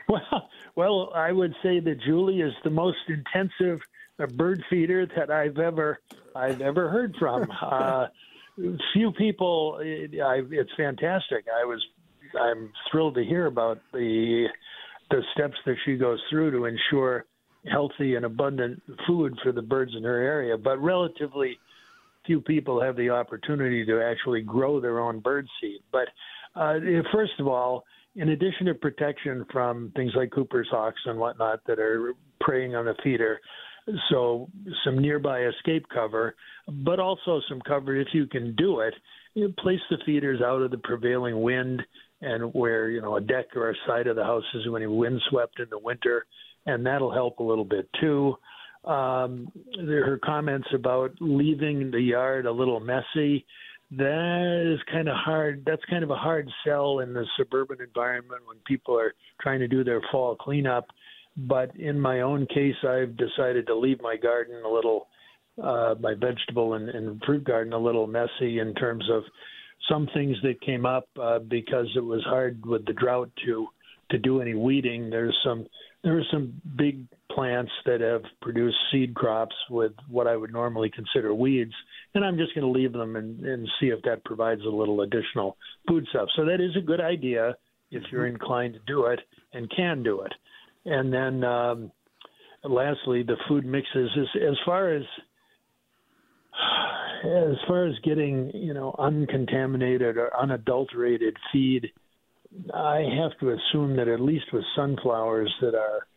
Well, I would say that Julie is the most intensive bird feeder that I've ever heard from. Few people. It's fantastic. I'm thrilled to hear about the steps that she goes through to ensure healthy and abundant food for the birds in her area, but relatively few people have the opportunity to actually grow their own bird seed. But first of all, in addition to protection from things like Cooper's hawks and whatnot that are preying on the feeder, so some nearby escape cover, but also some cover if you can do it. Place the feeders out of the prevailing wind and where, a deck or a side of the house is when windswept in the winter, and that'll help a little bit too. Her comments about leaving the yard a little messy, that is kind of hard. That's kind of a hard sell in the suburban environment when people are trying to do their fall cleanup. But in my own case, I've decided to leave my garden a little, my vegetable and fruit garden a little messy in terms of some things that came up because it was hard with the drought to do any weeding. There are some big plants that have produced seed crops with what I would normally consider weeds, and I'm just going to leave them and see if that provides a little additional food stuff. So that is a good idea if you're inclined to do it and can do it. And then lastly, the food mixes. As far as getting uncontaminated or unadulterated feed, I have to assume that at least with sunflowers that are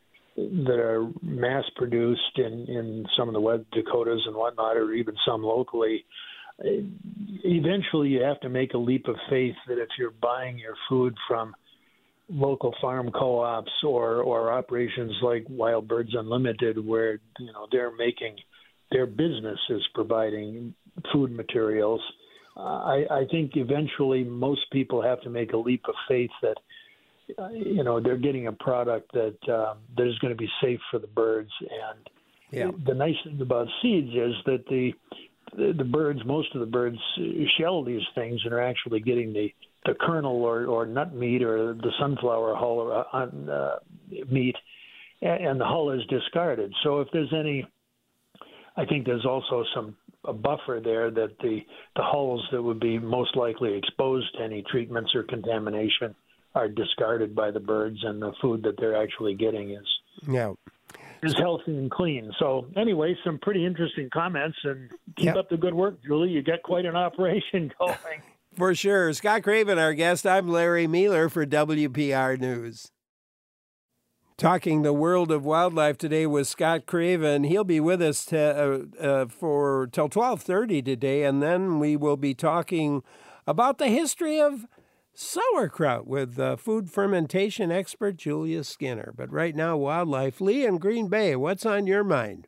mass produced in some of the West Dakotas and whatnot, or even some locally, eventually you have to make a leap of faith that if you're buying your food from local farm co-ops or operations like Wild Birds Unlimited, where they're making their business is providing food materials, I think eventually most people have to make a leap of faith that they're getting a product that is going to be safe for the birds. And the nice thing about seeds is that the birds, most of the birds, shell these things and are actually getting the kernel or nut meat or the sunflower hull meat, and the hull is discarded. So if there's any, I think there's also a buffer there that the hulls that would be most likely exposed to any treatments or contamination are discarded by the birds, and the food that they're actually getting is healthy and clean. So anyway, some pretty interesting comments, and keep up the good work, Julie. You got quite an operation going. For sure. Scott Craven, our guest. I'm Larry Mealer for WPR News. Talking the world of wildlife today with Scott Craven. He'll be with us till 12:30 today, and then we will be talking about the history of sauerkraut with food fermentation expert Julia Skinner. But right now, wildlife. Lee in Green Bay, what's on your mind?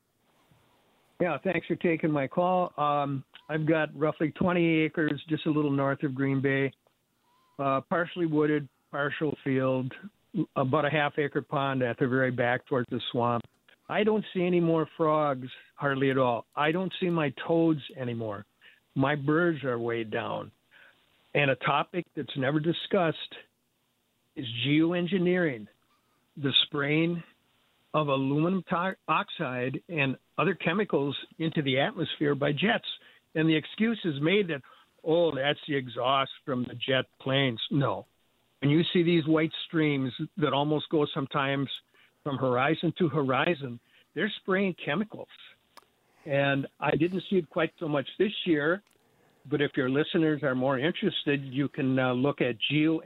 Yeah, thanks for taking my call. I've got roughly 20 acres just a little north of Green Bay, partially wooded, partial field, about a half-acre pond at the very back towards the swamp. I don't see any more frogs hardly at all. I don't see my toads anymore. My birds are way down. And a topic that's never discussed is geoengineering, the spraying of aluminum oxide and other chemicals into the atmosphere by jets. And the excuse is made that, that's the exhaust from the jet planes. No. When you see these white streams that almost go sometimes from horizon to horizon, they're spraying chemicals. And I didn't see it quite so much this year, but if your listeners are more interested, you can look at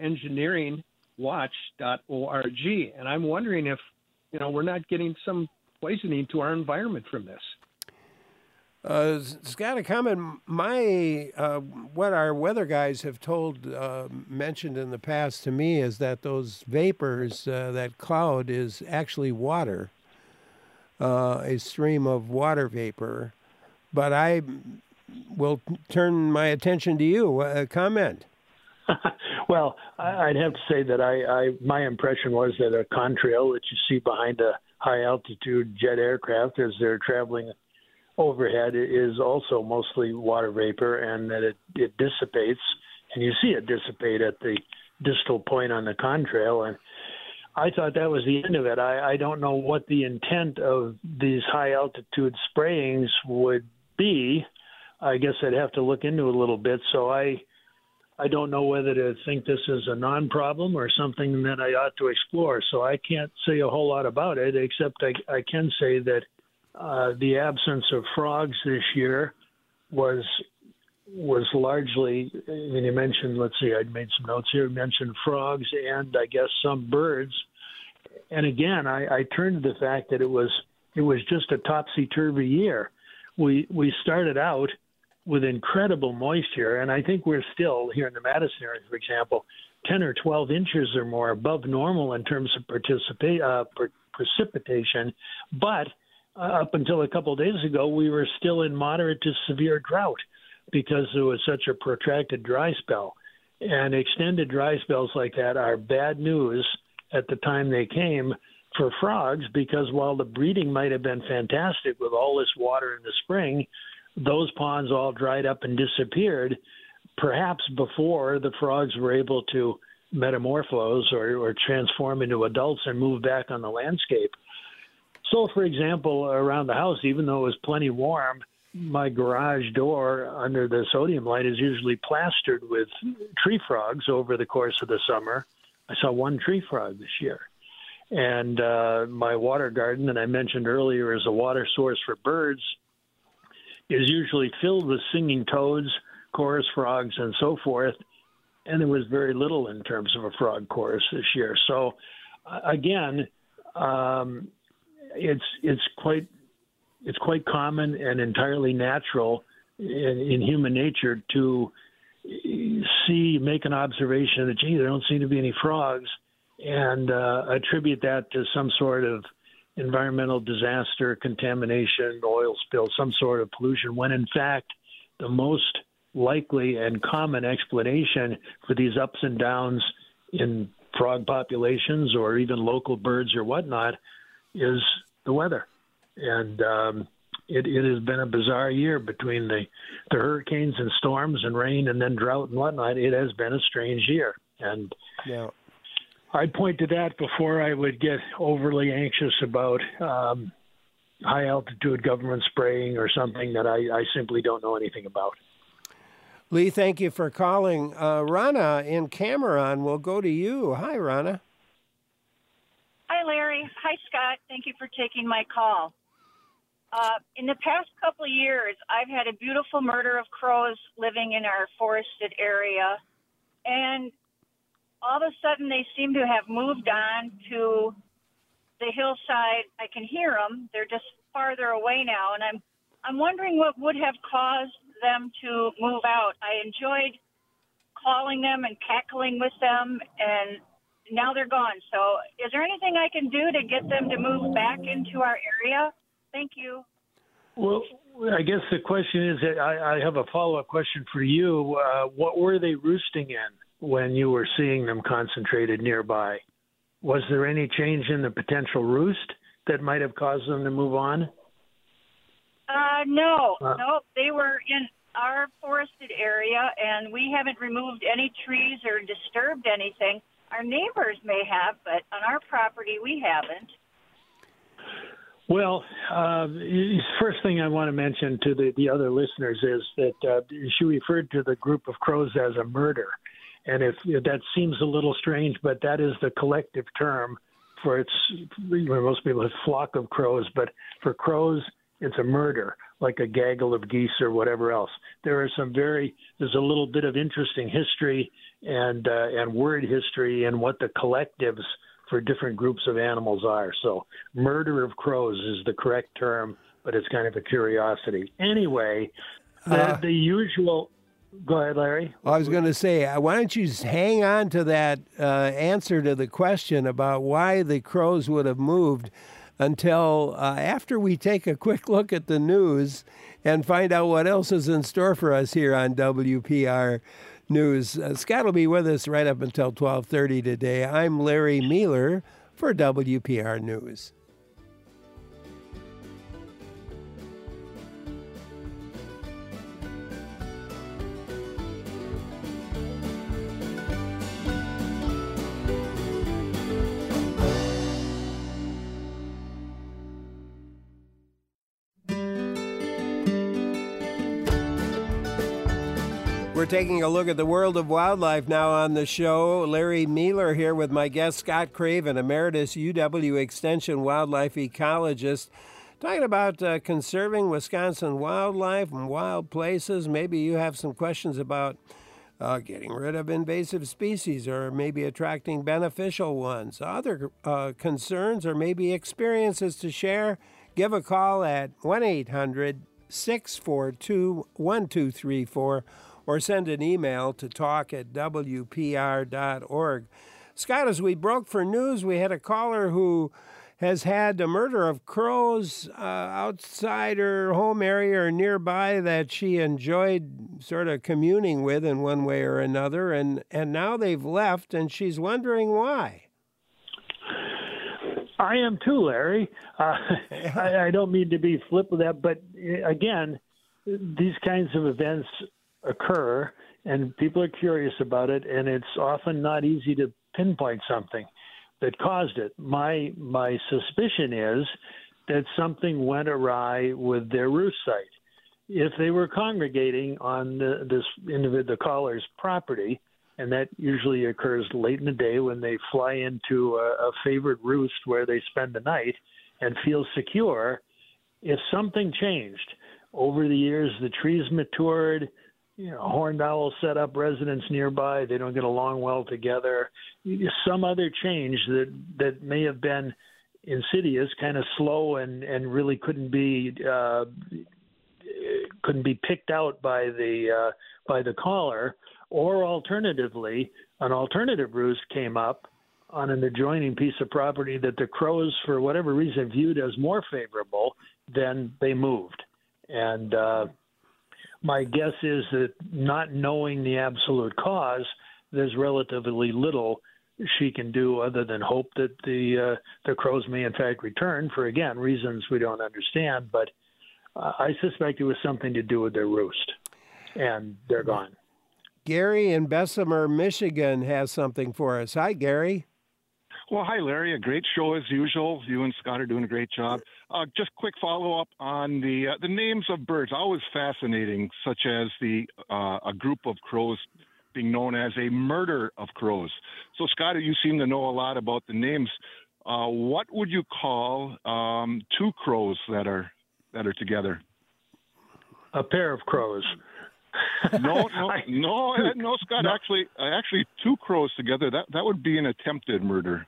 geoengineeringwatch.org. And I'm wondering if, we're not getting some poisoning to our environment from this. Scott, a comment. What our weather guys have mentioned in the past to me is that those vapors, that cloud is actually water, a stream of water vapor. But I will turn my attention to you. Comment. Well, I'd have to say that my impression was that a contrail that you see behind a high-altitude jet aircraft as they're traveling overhead is also mostly water vapor, and that it dissipates, and you see it dissipate at the distal point on the contrail. And I thought that was the end of it. I don't know what the intent of these high-altitude sprayings would be. I guess I'd have to look into it a little bit. So I I don't know whether to think this is a non-problem or something that I ought to explore. So I can't say a whole lot about it, except I can say that the absence of frogs this year was largely, I mean, you mentioned, let's see, I made some notes here, mentioned frogs and I guess some birds. And again, I turned to the fact that it was just a topsy-turvy year. We started out with incredible moisture, and I think we're still, here in the Madison area, for example, 10 or 12 inches or more above normal in terms of precipitation. But up until a couple of days ago, we were still in moderate to severe drought because there was such a protracted dry spell. And extended dry spells like that are bad news at the time they came for frogs, because while the breeding might have been fantastic with all this water in the spring, those ponds all dried up and disappeared, perhaps before the frogs were able to metamorphose or transform into adults and move back on the landscape. So, for example, around the house, even though it was plenty warm, my garage door under the sodium light is usually plastered with tree frogs over the course of the summer. I saw one tree frog this year. And my water garden that I mentioned earlier as a water source for birds is usually filled with singing toads, chorus frogs, and so forth. And there was very little in terms of a frog chorus this year. So, again, it's quite common and entirely natural in human nature to make an observation that, gee, there don't seem to be any frogs, and attribute that to some sort of environmental disaster, contamination, oil spill, some sort of pollution, when in fact the most likely and common explanation for these ups and downs in frog populations or even local birds or whatnot is the weather. And it has been a bizarre year between the hurricanes and storms and rain and then drought and whatnot. It has been a strange year. And yeah. I'd point to that before I would get overly anxious about high-altitude government spraying or something that I simply don't know anything about. Lee, thank you for calling. Rana in Cameron, we'll go to you. Hi, Rana. Hi, Larry. Hi, Scott. Thank you for taking my call. In the past couple of years, I've had a beautiful murder of crows living in our forested area, and all of a sudden they seem to have moved on to the hillside. I can hear them. They're just farther away now, and I'm wondering what would have caused them to move out. I enjoyed calling them and cackling with them, and now they're gone. So is there anything I can do to get them to move back into our area? Thank you. Well, I guess the question is that I have a follow-up question for you. What were they roosting in when you were seeing them concentrated nearby? Was there any change in the potential roost that might have caused them to move on? No. They were in our forested area, and we haven't removed any trees or disturbed anything. Our neighbors may have, but on our property we haven't. Well, first thing I want to mention to the other listeners is that she referred to the group of crows as a murder. And if that seems a little strange, but that is the collective term for most people it's flock of crows, but for crows, it's a murder, like a gaggle of geese or whatever else. There's a little bit of interesting history and word history and what the collectives for different groups of animals are. So murder of crows is the correct term, but it's kind of a curiosity. Anyway, the usual... Go ahead, Larry. I was going to say, why don't you hang on to that answer to the question about why the crows would have moved until after we take a quick look at the news and find out what else is in store for us here on WPR News. Scott will be with us right up until 12:30 today. I'm Larry Mealer for WPR News. We're taking a look at the world of wildlife now on the show. Larry Mealer here with my guest Scott Craven, Emeritus UW Extension wildlife ecologist, talking about conserving Wisconsin wildlife and wild places. Maybe you have some questions about getting rid of invasive species or maybe attracting beneficial ones. Other concerns or maybe experiences to share, give a call at 1-800-642-1234 or send an email to talk@wpr.org. Scott, as we broke for news, we had a caller who has had a murder of crows outside her home area or nearby that she enjoyed sort of communing with in one way or another, and now they've left, and she's wondering why. I am too, Larry. I don't mean to be flip with that, but again, these kinds of events occur, and people are curious about it, and it's often not easy to pinpoint something that caused it. My suspicion is that something went awry with their roost site. If they were congregating on the caller's property, and that usually occurs late in the day when they fly into a favorite roost where they spend the night and feel secure, if something changed over the years, the trees matured, horned owl set up residence nearby, they don't get along well together, some other change that may have been insidious, kind of slow and really couldn't be picked out by the caller, or alternatively, an alternative roost came up on an adjoining piece of property that the crows, for whatever reason, viewed as more favorable, then they moved. And my guess is that, not knowing the absolute cause, there's relatively little she can do other than hope that the crows may in fact return for, again, reasons we don't understand. But I suspect it was something to do with their roost, and they're gone. Gary in Bessemer, Michigan has something for us. Hi, Gary. Well, hi, Larry. A great show as usual. You and Scott are doing a great job. Just quick follow-up on the names of birds. Always fascinating, such as a group of crows being known as a murder of crows. So, Scott, you seem to know a lot about the names. What would you call two crows that are together? A pair of crows. No, Scott. Actually, two crows together. That would be an attempted murder.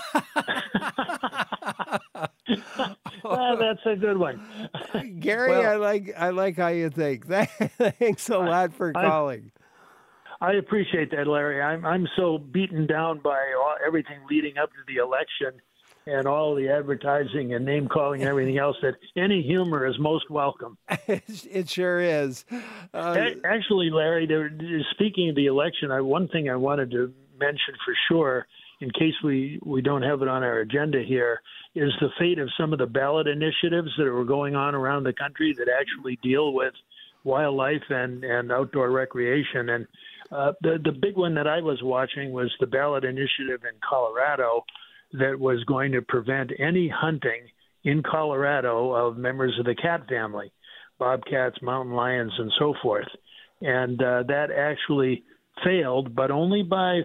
Well, that's a good one. Gary, well, I like how you think. Thanks a lot for calling. I appreciate that, Larry. I'm so beaten down by everything leading up to the election and all the advertising and name calling and everything else that any humor is most welcome. It sure is. Actually, Larry, speaking of the election, one thing I wanted to mention for sure, in case we don't have it on our agenda here, is the fate of some of the ballot initiatives that are going on around the country that actually deal with wildlife and outdoor recreation. And the big one that I was watching was the ballot initiative in Colorado that was going to prevent any hunting in Colorado of members of the cat family, bobcats, mountain lions, and so forth. And that actually failed, but only by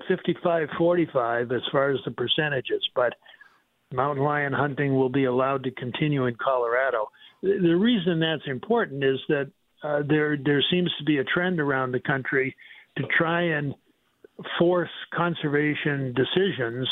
55-45 as far as the percentages. But mountain lion hunting will be allowed to continue in Colorado. The reason that's important is that there seems to be a trend around the country to try and force conservation decisions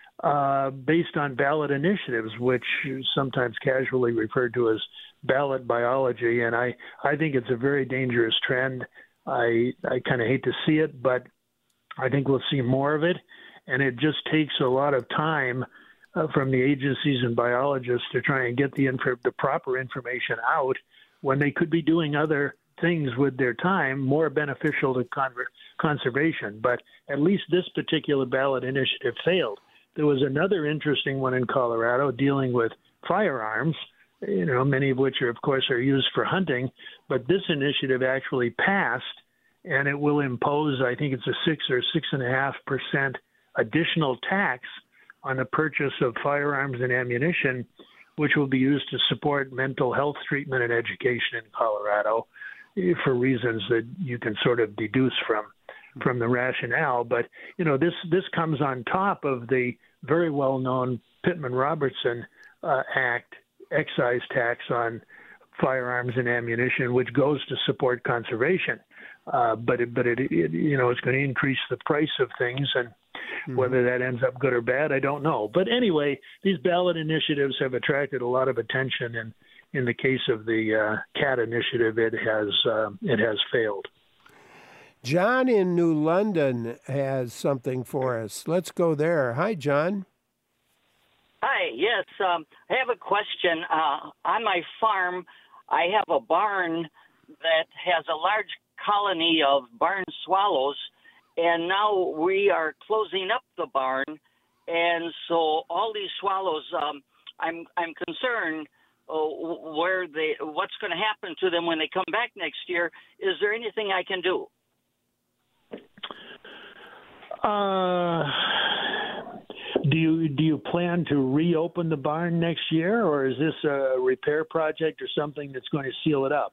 based on ballot initiatives, which is sometimes casually referred to as ballot biology. And I think it's a very dangerous trend. I kind of hate to see it, but I think we'll see more of it. And it just takes a lot of time from the agencies and biologists to try and get the proper information out when they could be doing other things with their time more beneficial to conservation. But at least this particular ballot initiative failed. There was another interesting one in Colorado dealing with firearms, many of which of course are used for hunting, but this initiative actually passed, and it will impose, I think it's a 6 or 6.5% additional tax on the purchase of firearms and ammunition, which will be used to support mental health treatment and education in Colorado. for reasons that you can sort of deduce from the rationale. But this comes on top of the very well known Pittman-Robertson Act excise tax on firearms and ammunition, which goes to support conservation. But it's going to increase the price of things, and whether that ends up good or bad, I don't know. But anyway, these ballot initiatives have attracted a lot of attention, and in the case of the CAT initiative, it has failed. John in New London has something for us. Let's go there. Hi, John. Hi, yes. I have a question. On my farm, I have a barn that has a large colony of barn swallows, and now we are closing up the barn, and so all these swallows, I'm concerned what's going to happen to them when they come back next year. Is there anything I can do? Do you plan to reopen the barn next year, or is this a repair project or something that's going to seal it up?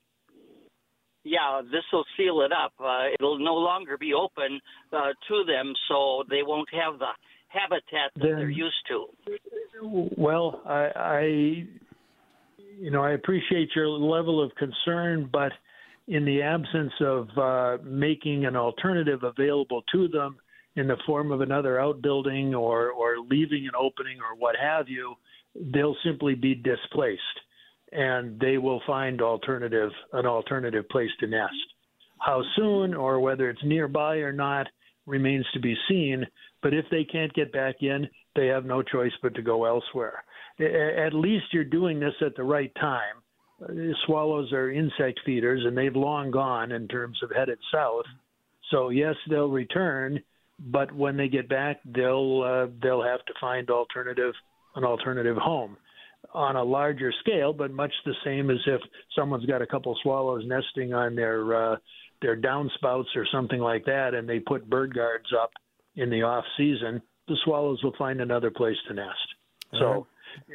Yeah, this will seal it up. It'll no longer be open to them, so they won't have the habitat that they're used to. Well, I appreciate your level of concern, but in the absence of making an alternative available to them in the form of another outbuilding or leaving an opening or what have you, they'll simply be displaced, and they will find an alternative place to nest. How soon or whether it's nearby or not remains to be seen, but if they can't get back in, they have no choice but to go elsewhere. At least you're doing this at the right time. Swallows are insect feeders, and they've long gone in terms of headed south. So yes, they'll return, but when they get back, they'll have to find an alternative home on a larger scale, but much the same as if someone's got a couple swallows nesting on their downspouts or something like that, and they put bird guards up in the off season. The swallows will find another place to nest. So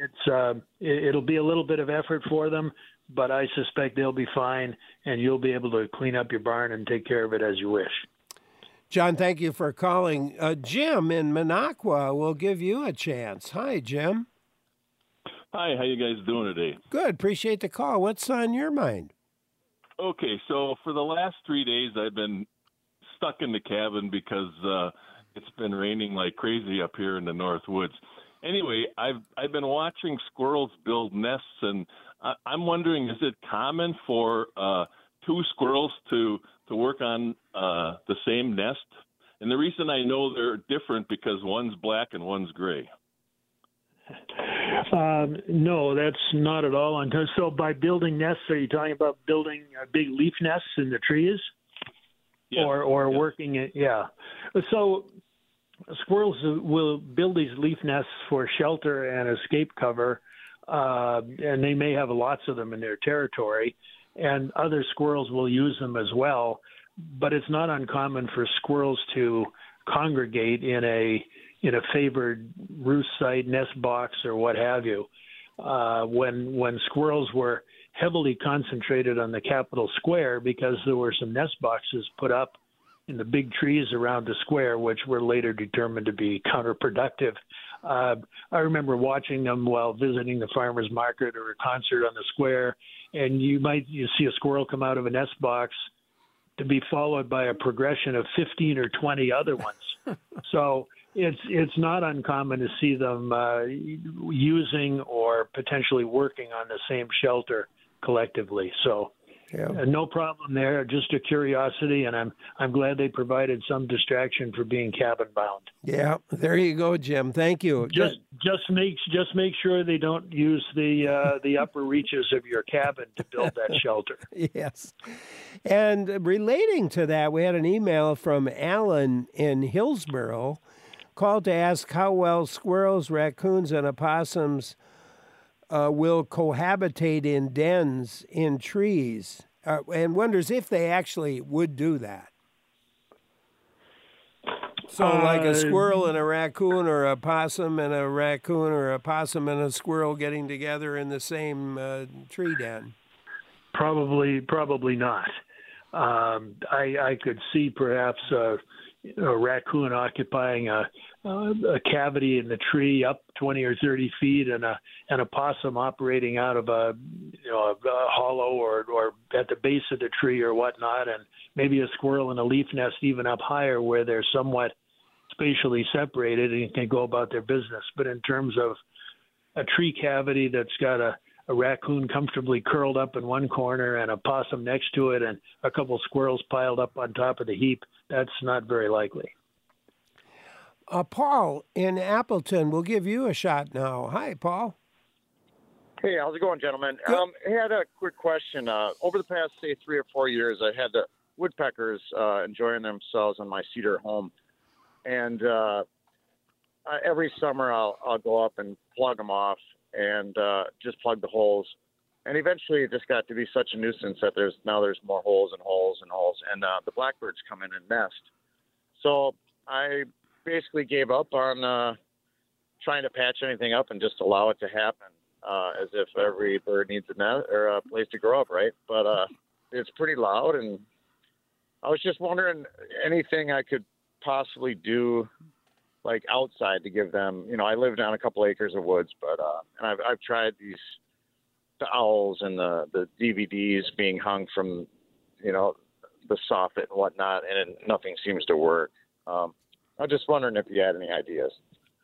it'll be a little bit of effort for them, but I suspect they'll be fine, and you'll be able to clean up your barn and take care of it as you wish. John, thank you for calling. Jim in Minocqua will give you a chance. Hi, Jim. Hi, how you guys doing today? Good. Appreciate the call. What's on your mind? Okay, so for the last 3 days, I've been stuck in the cabin because it's been raining like crazy up here in the North Woods. Anyway, I've been watching squirrels build nests, and I'm wondering, is it common for two squirrels to work on the same nest? And the reason I know they're different because one's black and one's gray. No, that's not at all. So by building nests, are you talking about building big leaf nests in the trees? Yes. Or yes. Working it? Yeah. So squirrels will build these leaf nests for shelter and escape cover, and they may have lots of them in their territory, and other squirrels will use them as well. But it's not uncommon for squirrels to congregate in a favored roost site, nest box, or what have you. When squirrels were heavily concentrated on the Capitol Square because there were some nest boxes put up in the big trees around the square, which were later determined to be counterproductive. I remember watching them while visiting the farmer's market or a concert on the square, and you see a squirrel come out of a nest box to be followed by a progression of 15 or 20 other ones. So it's not uncommon to see them using or potentially working on the same shelter collectively. So no problem there, just a curiosity, and I'm glad they provided some distraction for being cabin bound. Yeah, there you go, Jim. Thank you. Just make sure they don't use the upper reaches of your cabin to build that shelter. Yes. And relating to that, we had an email from Alan in Hillsborough, called to ask how well squirrels, raccoons, and opossums will cohabitate in dens in trees, and wonders if they actually would do that. So like a squirrel and a raccoon, or a possum and a raccoon, or a possum and a squirrel getting together in the same tree den. Probably not. I could see perhaps a raccoon occupying a cavity in the tree up 20 or 30 feet, and a possum operating out of a hollow or at the base of the tree or whatnot, and maybe a squirrel in a leaf nest even up higher where they're somewhat spatially separated and can go about their business. But in terms of a tree cavity that's got a raccoon comfortably curled up in one corner and a possum next to it and a couple squirrels piled up on top of the heap, that's not very likely. Paul in Appleton, we'll give you a shot now. Hi, Paul. Hey, how's it going, gentlemen? I had a quick question. Over the past, say, 3 or 4 years, I had the woodpeckers enjoying themselves in my cedar home. And every summer I'll go up and plug them off and just plug the holes. And eventually it just got to be such a nuisance that there's more holes and holes and holes. And the blackbirds come in and nest. So I basically gave up on trying to patch anything up and just allow it to happen, as if every bird needs a nest or a place to grow up, right? But it's pretty loud, and I was just wondering anything I could possibly do, like outside, to give them. I lived on a couple acres of woods, but and I've tried the owls and the DVDs being hung from the soffit and whatnot, and nothing seems to work. I'm just wondering if you had any ideas.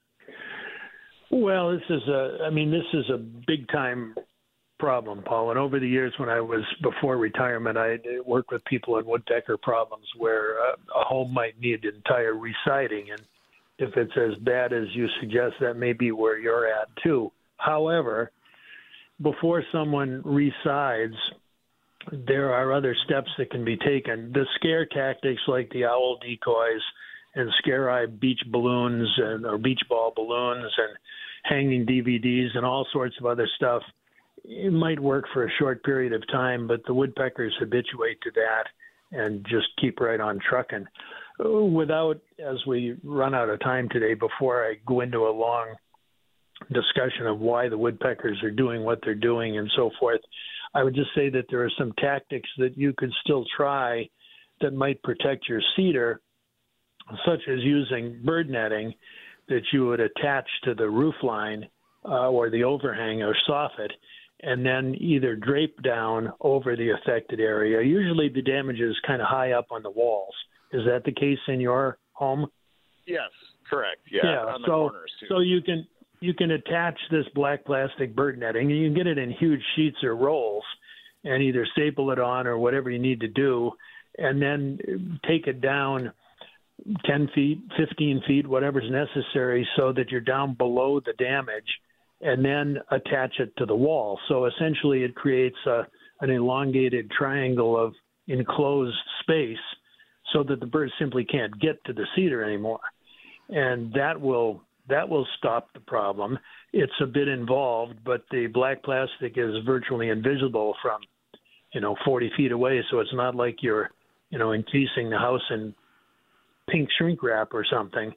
Well, this is a big time problem, Paul. And over the years, when I was before retirement, I worked with people on woodpecker problems where a home might need entire residing. And if it's as bad as you suggest, that may be where you're at too. However, before someone resides, there are other steps that can be taken. The scare tactics like the owl decoys and scare-eye beach balloons or beach ball balloons and hanging DVDs and all sorts of other stuff, it might work for a short period of time, but the woodpeckers habituate to that and just keep right on trucking. Without, as we run out of time today, before I go into a long discussion of why the woodpeckers are doing what they're doing and so forth, I would just say that there are some tactics that you could still try that might protect your cedar, such as using bird netting that you would attach to the roof line or the overhang or soffit, and then either drape down over the affected area. Usually the damage is kind of high up on the walls. Is that the case in your home? Yes, correct. Yeah, on the corners too. So you can attach this black plastic bird netting, and you can get it in huge sheets or rolls and either staple it on or whatever you need to do, and then take it down 10 feet, 15 feet, whatever's necessary, so that you're down below the damage, and then attach it to the wall. So essentially it creates an elongated triangle of enclosed space so that the birds simply can't get to the cedar anymore. And that will stop the problem. It's a bit involved, but the black plastic is virtually invisible from 40 feet away, so it's not like you're encasing the house in pink shrink wrap or something.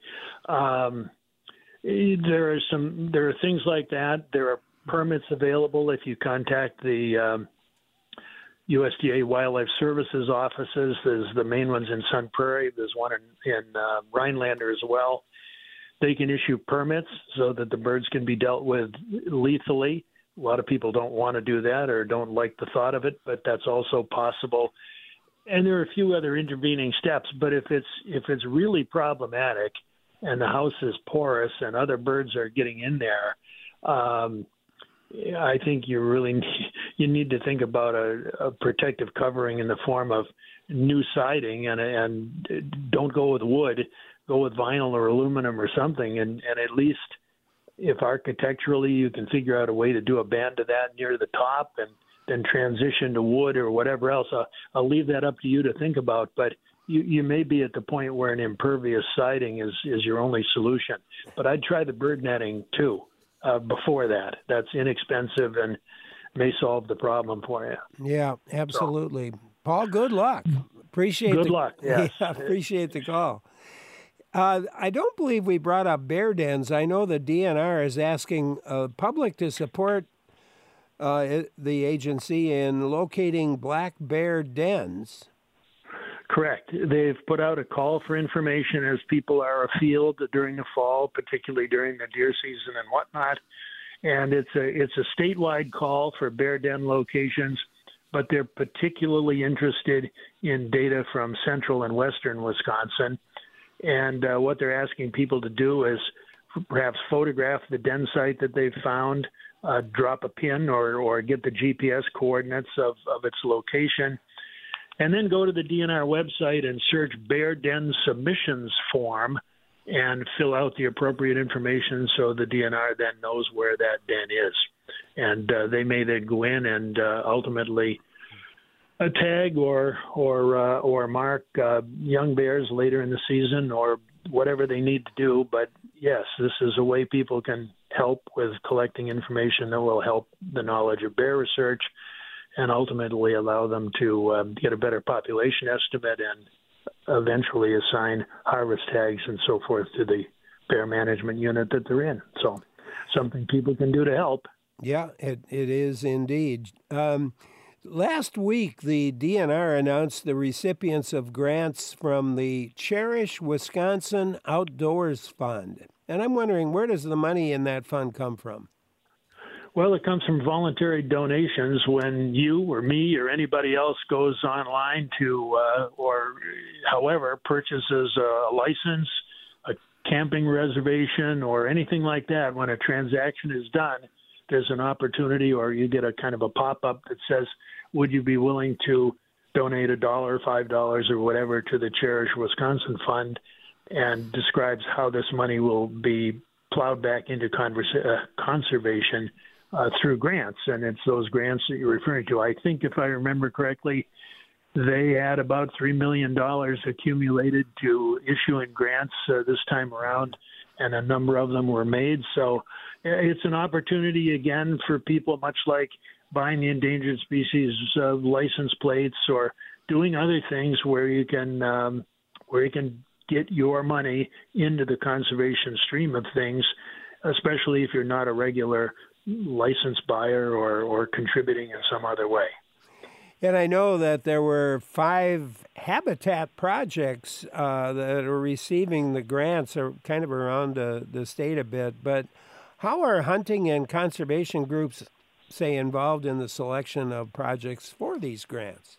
There are things like that. There are permits available if you contact the USDA Wildlife Services offices. There's the main ones in Sun Prairie. There's one in Rhinelander as well. They can issue permits so that the birds can be dealt with lethally. A lot of people don't want to do that or don't like the thought of it, but that's also possible. And there are a few other intervening steps, but if it's really problematic and the house is porous and other birds are getting in there, I think you need to think about a protective covering in the form of new siding, and don't go with wood, go with vinyl or aluminum or something, and at least if architecturally you can figure out a way to do a band to that near the top and then transition to wood or whatever else. I'll leave that up to you to think about, but you may be at the point where an impervious siding is your only solution. But I'd try the bird netting too before that. That's inexpensive and may solve the problem for you. Yeah, absolutely. So, Paul, good luck. Appreciate luck. Yes. Yeah, appreciate the call. I don't believe we brought up bear dens. I know the DNR is asking public to support the agency, in locating black bear dens. Correct. They've put out a call for information as people are afield during the fall, particularly during the deer season and whatnot. And it's a statewide call for bear den locations, but they're particularly interested in data from central and western Wisconsin. And what they're asking people to do is perhaps photograph the den site that they've found, drop a pin or get the GPS coordinates of its location, and then go to the DNR website and search Bear Den Submissions Form and fill out the appropriate information so the DNR then knows where that den is. And they may then go in and ultimately tag or mark young bears later in the season or whatever they need to do. But yes, this is a way people can help with collecting information that will help the knowledge of bear research and ultimately allow them to get a better population estimate and eventually assign harvest tags and so forth to the bear management unit that they're in. So something people can do to help. Yeah, it is indeed. Last week, the DNR announced the recipients of grants from the Cherish Wisconsin Outdoors Fund. And I'm wondering, where does the money in that fund come from? Well, it comes from voluntary donations when you or me or anybody else goes online to, or however, purchases a license, a camping reservation, or anything like that. When a transaction is done, there's an opportunity, or you get a kind of a pop-up that says, would you be willing to donate $1, $5, or whatever to the Cherish Wisconsin Fund, and describes how this money will be plowed back into conservation through grants. And it's those grants that you're referring to. I think if I remember correctly, they had about $3 million accumulated to issue in grants this time around, and a number of them were made. So it's an opportunity, again, for people, much like buying the endangered species license plates or doing other things where you can get your money into the conservation stream of things, especially if you're not a regular licensed buyer or contributing in some other way. And I know that there were 5 habitat projects that are receiving the grants, are kind of around the state a bit. But how are hunting and conservation groups, say, involved in the selection of projects for these grants?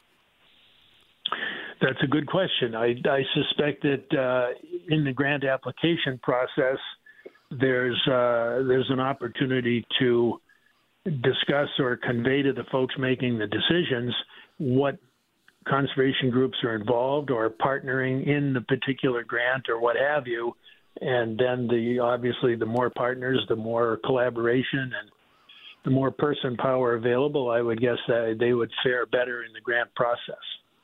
That's a good question. I suspect that in the grant application process, there's an opportunity to discuss or convey to the folks making the decisions what conservation groups are involved or partnering in the particular grant or what have you. And then obviously the more partners, the more collaboration and the more person power available, I would guess that they would fare better in the grant process.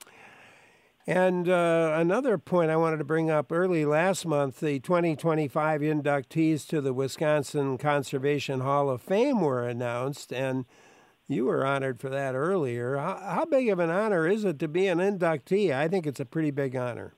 And another point I wanted to bring up, early last month, the 2025 inductees to the Wisconsin Conservation Hall of Fame were announced, and you were honored for that earlier. How big of an honor is it to be an inductee? I think it's a pretty big honor.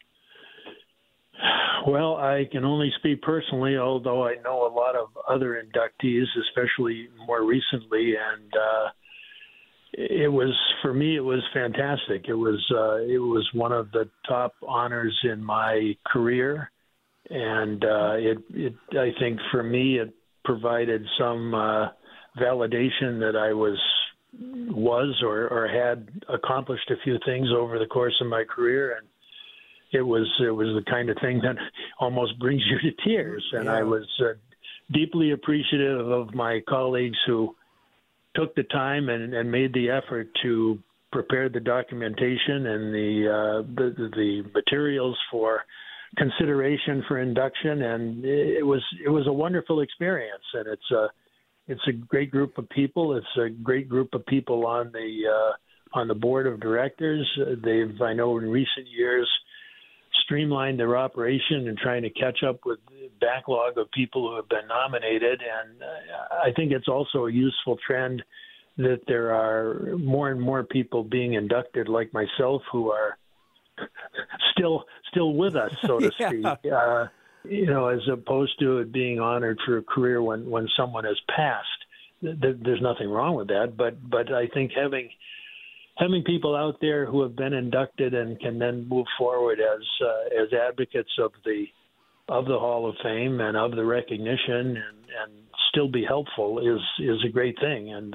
Well, I can only speak personally, although I know a lot of other inductees, especially more recently, and it was, for me, it was fantastic. It was one of the top honors in my career, and I think for me it provided some validation that I was or had accomplished a few things over the course of my career, and it was the kind of thing that almost brings you to tears. And yeah. I was deeply appreciative of my colleagues who took the time and made the effort to prepare the documentation and the materials for consideration for induction, and it was a wonderful experience. And it's a great group of people. It's a great group of people on the board of directors. They've, I know, in recent years, streamlined their operation and trying to catch up with the backlog of people who have been nominated. And I think it's also a useful trend that there are more and more people being inducted like myself who are still with us, so to speak, as opposed to it being honored for a career when someone has passed. there's nothing wrong with that. But I think having people out there who have been inducted and can then move forward as advocates of the Hall of Fame and of the recognition and still be helpful is a great thing. And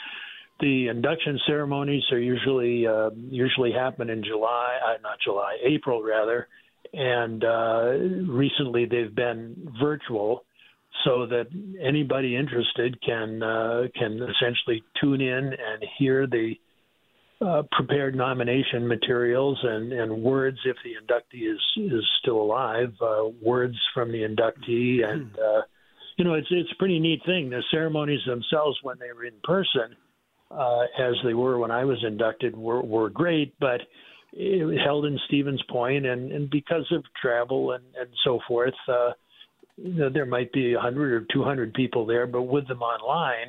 the induction ceremonies are usually happen in April rather, and recently they've been virtual, so that anybody interested can essentially tune in and hear the prepared nomination materials and words, if the inductee is still alive, words from the inductee. And, it's a pretty neat thing. The ceremonies themselves, when they were in person, as they were when I was inducted, were great, but it was held in Stevens Point, and because of travel and so forth, there might be 100 or 200 people there, but with them online,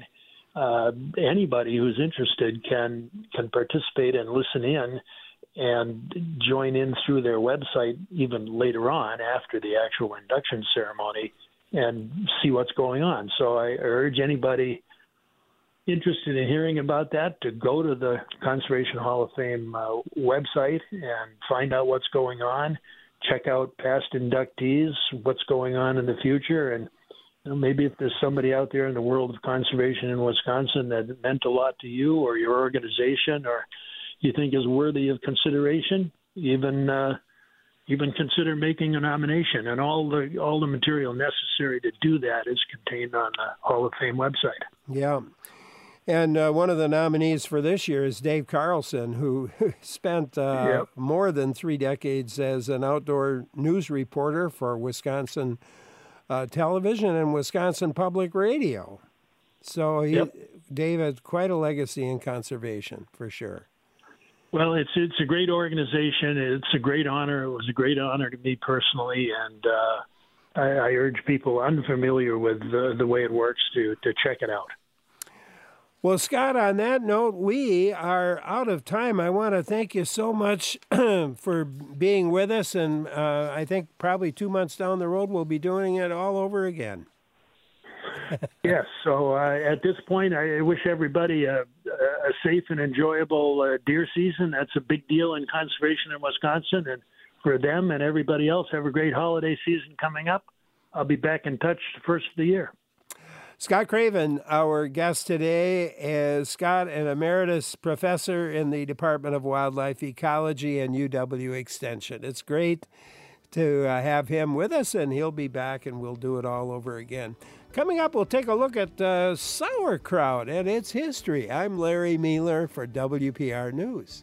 anybody who's interested can participate and listen in and join in through their website even later on after the actual induction ceremony and see what's going on. So I urge anybody interested in hearing about that to go to the Conservation Hall of Fame website and find out what's going on, check out past inductees, what's going on in the future, and maybe if there's somebody out there in the world of conservation in Wisconsin that meant a lot to you or your organization, or you think is worthy of consideration, even consider making a nomination. And all the material necessary to do that is contained on the Hall of Fame website. Yeah. And one of the nominees for this year is Dave Carlson, who spent more than 3 decades as an outdoor news reporter for Wisconsin television and Wisconsin Public Radio. So Dave had quite a legacy in conservation, for sure. Well, it's a great organization. It's a great honor. It was a great honor to me personally, and I urge people unfamiliar with the way it works to check it out. Well, Scott, on that note, we are out of time. I want to thank you so much for being with us, and I think probably 2 months down the road, we'll be doing it all over again. Yes, so at this point, I wish everybody a safe and enjoyable deer season. That's a big deal in conservation in Wisconsin, and for them and everybody else, have a great holiday season coming up. I'll be back in touch the first of the year. Scott Craven, our guest today, is Scott, an emeritus professor in the Department of Wildlife Ecology and UW Extension. It's great to have him with us, and he'll be back, and we'll do it all over again. Coming up, we'll take a look at sauerkraut and its history. I'm Larry Mealer for WPR News.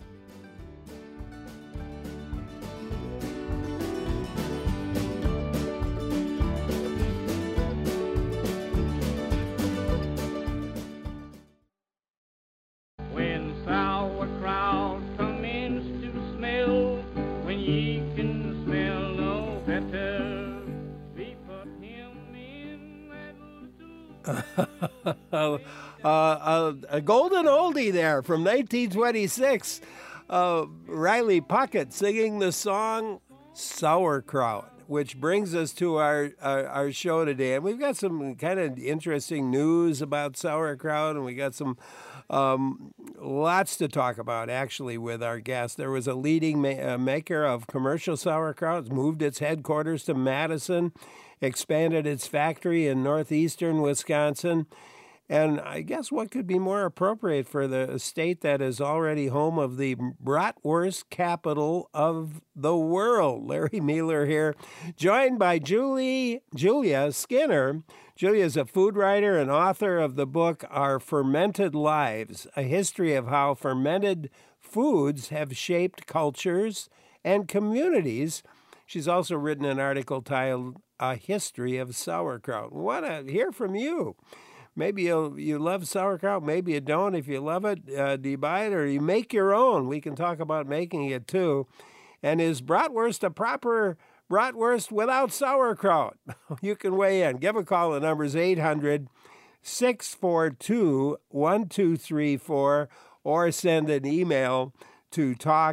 A golden oldie there from 1926. Riley Puckett singing the song Sauerkraut, which brings us to our show today. And we've got some kind of interesting news about sauerkraut, and we got some lots to talk about, actually, with our guest. There was a leading maker of commercial sauerkraut, moved its headquarters to Madison, expanded its factory in northeastern Wisconsin. And I guess what could be more appropriate for the state that is already home of the bratwurst capital of the world? Larry Mealer here, joined by Julia Skinner. Julia is a food writer and author of the book Our Fermented Lives, a history of how fermented foods have shaped cultures and communities. She's also written an article titled A History of Sauerkraut. We want to hear from you. Maybe you love sauerkraut, maybe you don't. If you love it, do you buy it or you make your own? We can talk about making it too. And is bratwurst a proper bratwurst without sauerkraut? You can weigh in. Give a call. The number is 800-642-1234 or send an email to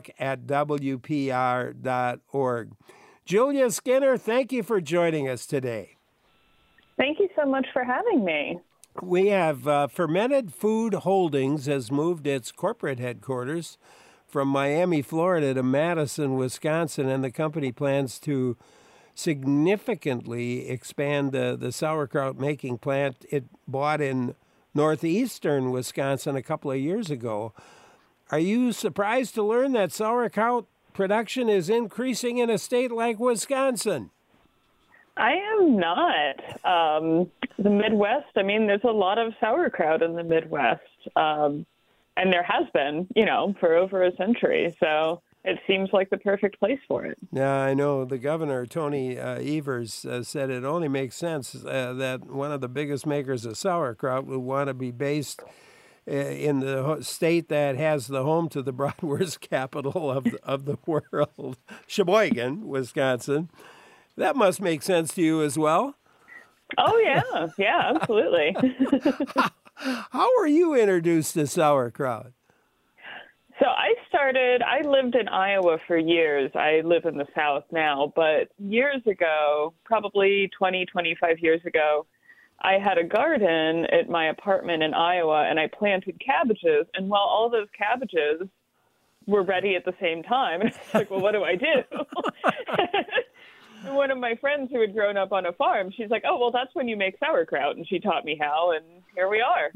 talk@wpr.org. Julia Skinner, thank you for joining us today. Thank you so much for having me. We have Fermented Food Holdings has moved its corporate headquarters from Miami, Florida to Madison, Wisconsin, and the company plans to significantly expand the sauerkraut making plant it bought in northeastern Wisconsin a couple of years ago. Are you surprised to learn that sauerkraut production is increasing in a state like Wisconsin? I am not. The Midwest, I mean, there's a lot of sauerkraut in the Midwest. And there has been, for over a century. So it seems like the perfect place for it. Yeah, I know. The governor, Tony Evers, said it only makes sense that one of the biggest makers of sauerkraut would want to be based in the state that has the home to the bratwurst capital of the world, Sheboygan, Wisconsin. That must make sense to you as well. Oh, yeah. Yeah, absolutely. How were you introduced to sauerkraut? So I lived in Iowa for years. I live in the South now, but years ago, probably 20, 25 years ago, I had a garden at my apartment in Iowa, and I planted cabbages. And while all those cabbages were ready at the same time, it's like, well, what do I do? And one of my friends who had grown up on a farm, she's like, oh, well, that's when you make sauerkraut. And she taught me how, and here we are.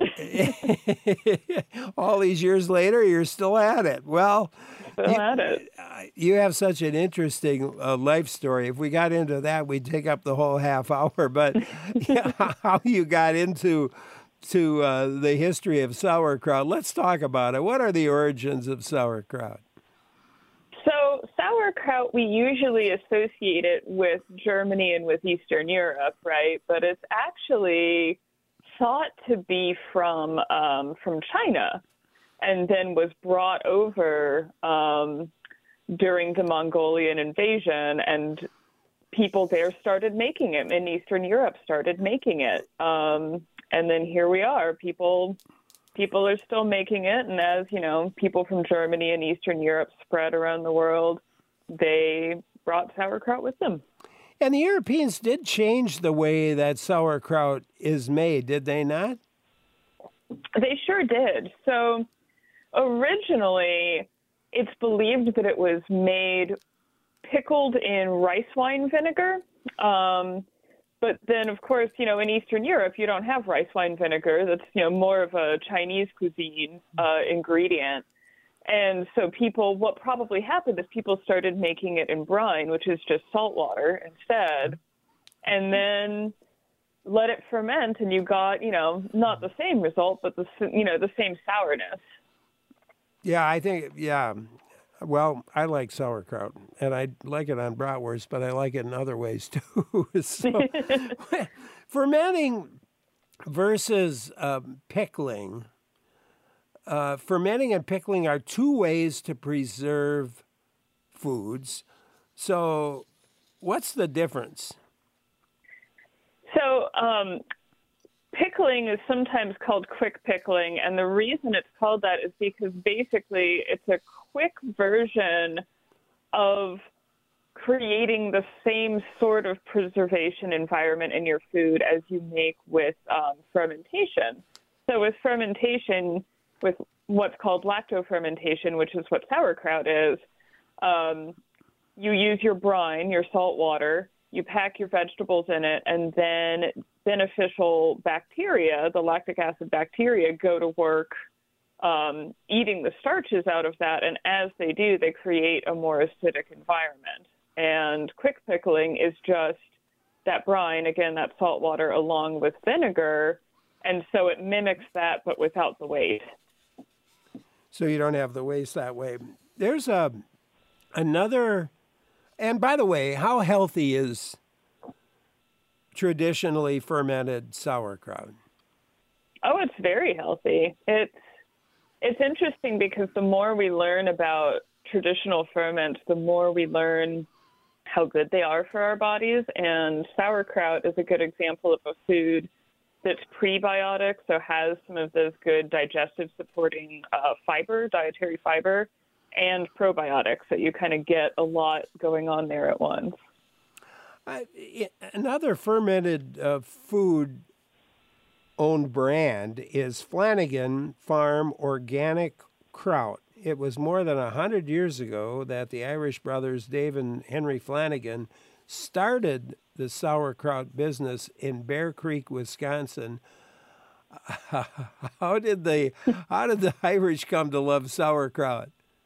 All these years later, you're still at it. Well, you have such an interesting life story. If we got into that, we'd take up the whole half hour. But how you got into the history of sauerkraut, let's talk about it. What are the origins of sauerkraut? So sauerkraut, we usually associate it with Germany and with Eastern Europe, right? But it's actually thought to be from China, and then was brought over during the Mongolian invasion, and people there started making it. In Eastern Europe started making it, and then here we are. People are still making it, and as people from Germany and Eastern Europe spread around the world, they brought sauerkraut with them. And the Europeans did change the way that sauerkraut is made, did they not? They sure did. So originally, it's believed that it was made pickled in rice wine vinegar. But then, of course, in Eastern Europe, you don't have rice wine vinegar. That's, more of a Chinese cuisine ingredient. And so what probably happened is people started making it in brine, which is just salt water instead, and then let it ferment, and you got, not the same result, but the same sourness. Yeah, I think, well, I like sauerkraut, and I like it on bratwurst, but I like it in other ways, too. So, fermenting versus pickling. Fermenting and pickling are two ways to preserve foods. So what's the difference? So pickling is sometimes called quick pickling, and the reason it's called that is because basically it's a quick version of creating the same sort of preservation environment in your food as you make with fermentation. So with fermentation, with what's called lactofermentation, which is what sauerkraut is, you use your brine, your salt water, you pack your vegetables in it, and then beneficial bacteria, the lactic acid bacteria, go to work eating the starches out of that, and as they do, they create a more acidic environment. And quick pickling is just that brine, again, that salt water, along with vinegar, and so it mimics that, but without the waste. So you don't have the waste that way. There's another, and by the way, how healthy is traditionally fermented sauerkraut? Oh, it's very healthy. It's interesting because the more we learn about traditional ferments, the more we learn how good they are for our bodies. And sauerkraut is a good example of a food that's prebiotic, so has some of those good digestive supporting fiber, dietary fiber, and probiotics, so you kind of get a lot going on there at once. Another fermented food owned brand is Flanagan Farm Organic Kraut. It was more than 100 years ago that the Irish brothers Dave and Henry Flanagan started the sauerkraut business in Bear Creek, Wisconsin. How did the Irish come to love sauerkraut?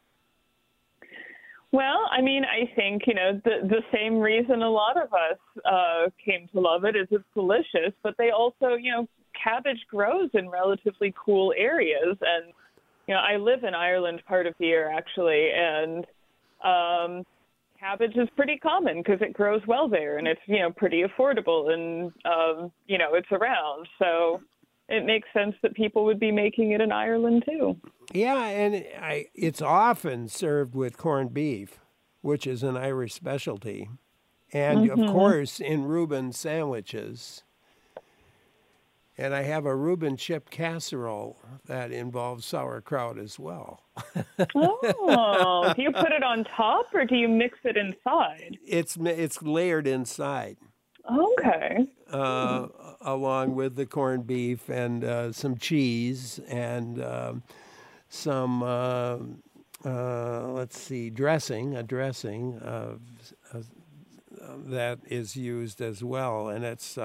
Well, I mean, I think, the same reason a lot of us came to love it is it's delicious, but they also, cabbage grows in relatively cool areas. And, I live in Ireland part of the year, actually, and cabbage is pretty common because it grows well there, and it's, pretty affordable, and, it's around. So it makes sense that people would be making it in Ireland, too. Yeah, and it's often served with corned beef, which is an Irish specialty, and, of course, in Reuben sandwiches. And I have a Reuben chip casserole that involves sauerkraut as well. Oh, do you put it on top or do you mix it inside? It's layered inside. Okay. Along with the corned beef and some cheese and some, dressing, that is used as well. And it's,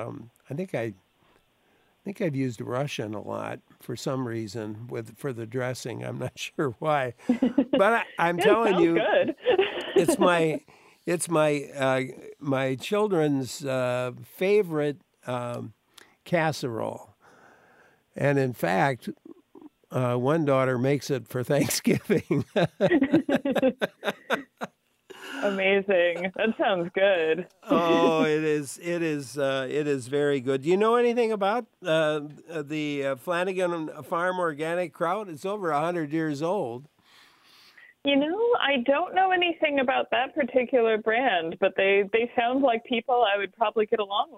I think I've used Russian a lot for some reason for the dressing. I'm not sure why, but I'm telling you, good. it's my children's favorite casserole, and in fact, one daughter makes it for Thanksgiving. Amazing. That sounds good. Oh, it is very good. Do you know anything about the Flanagan Farm Organic Kraut? It's over 100 years old. I don't know anything about that particular brand, but they sound like people I would probably get along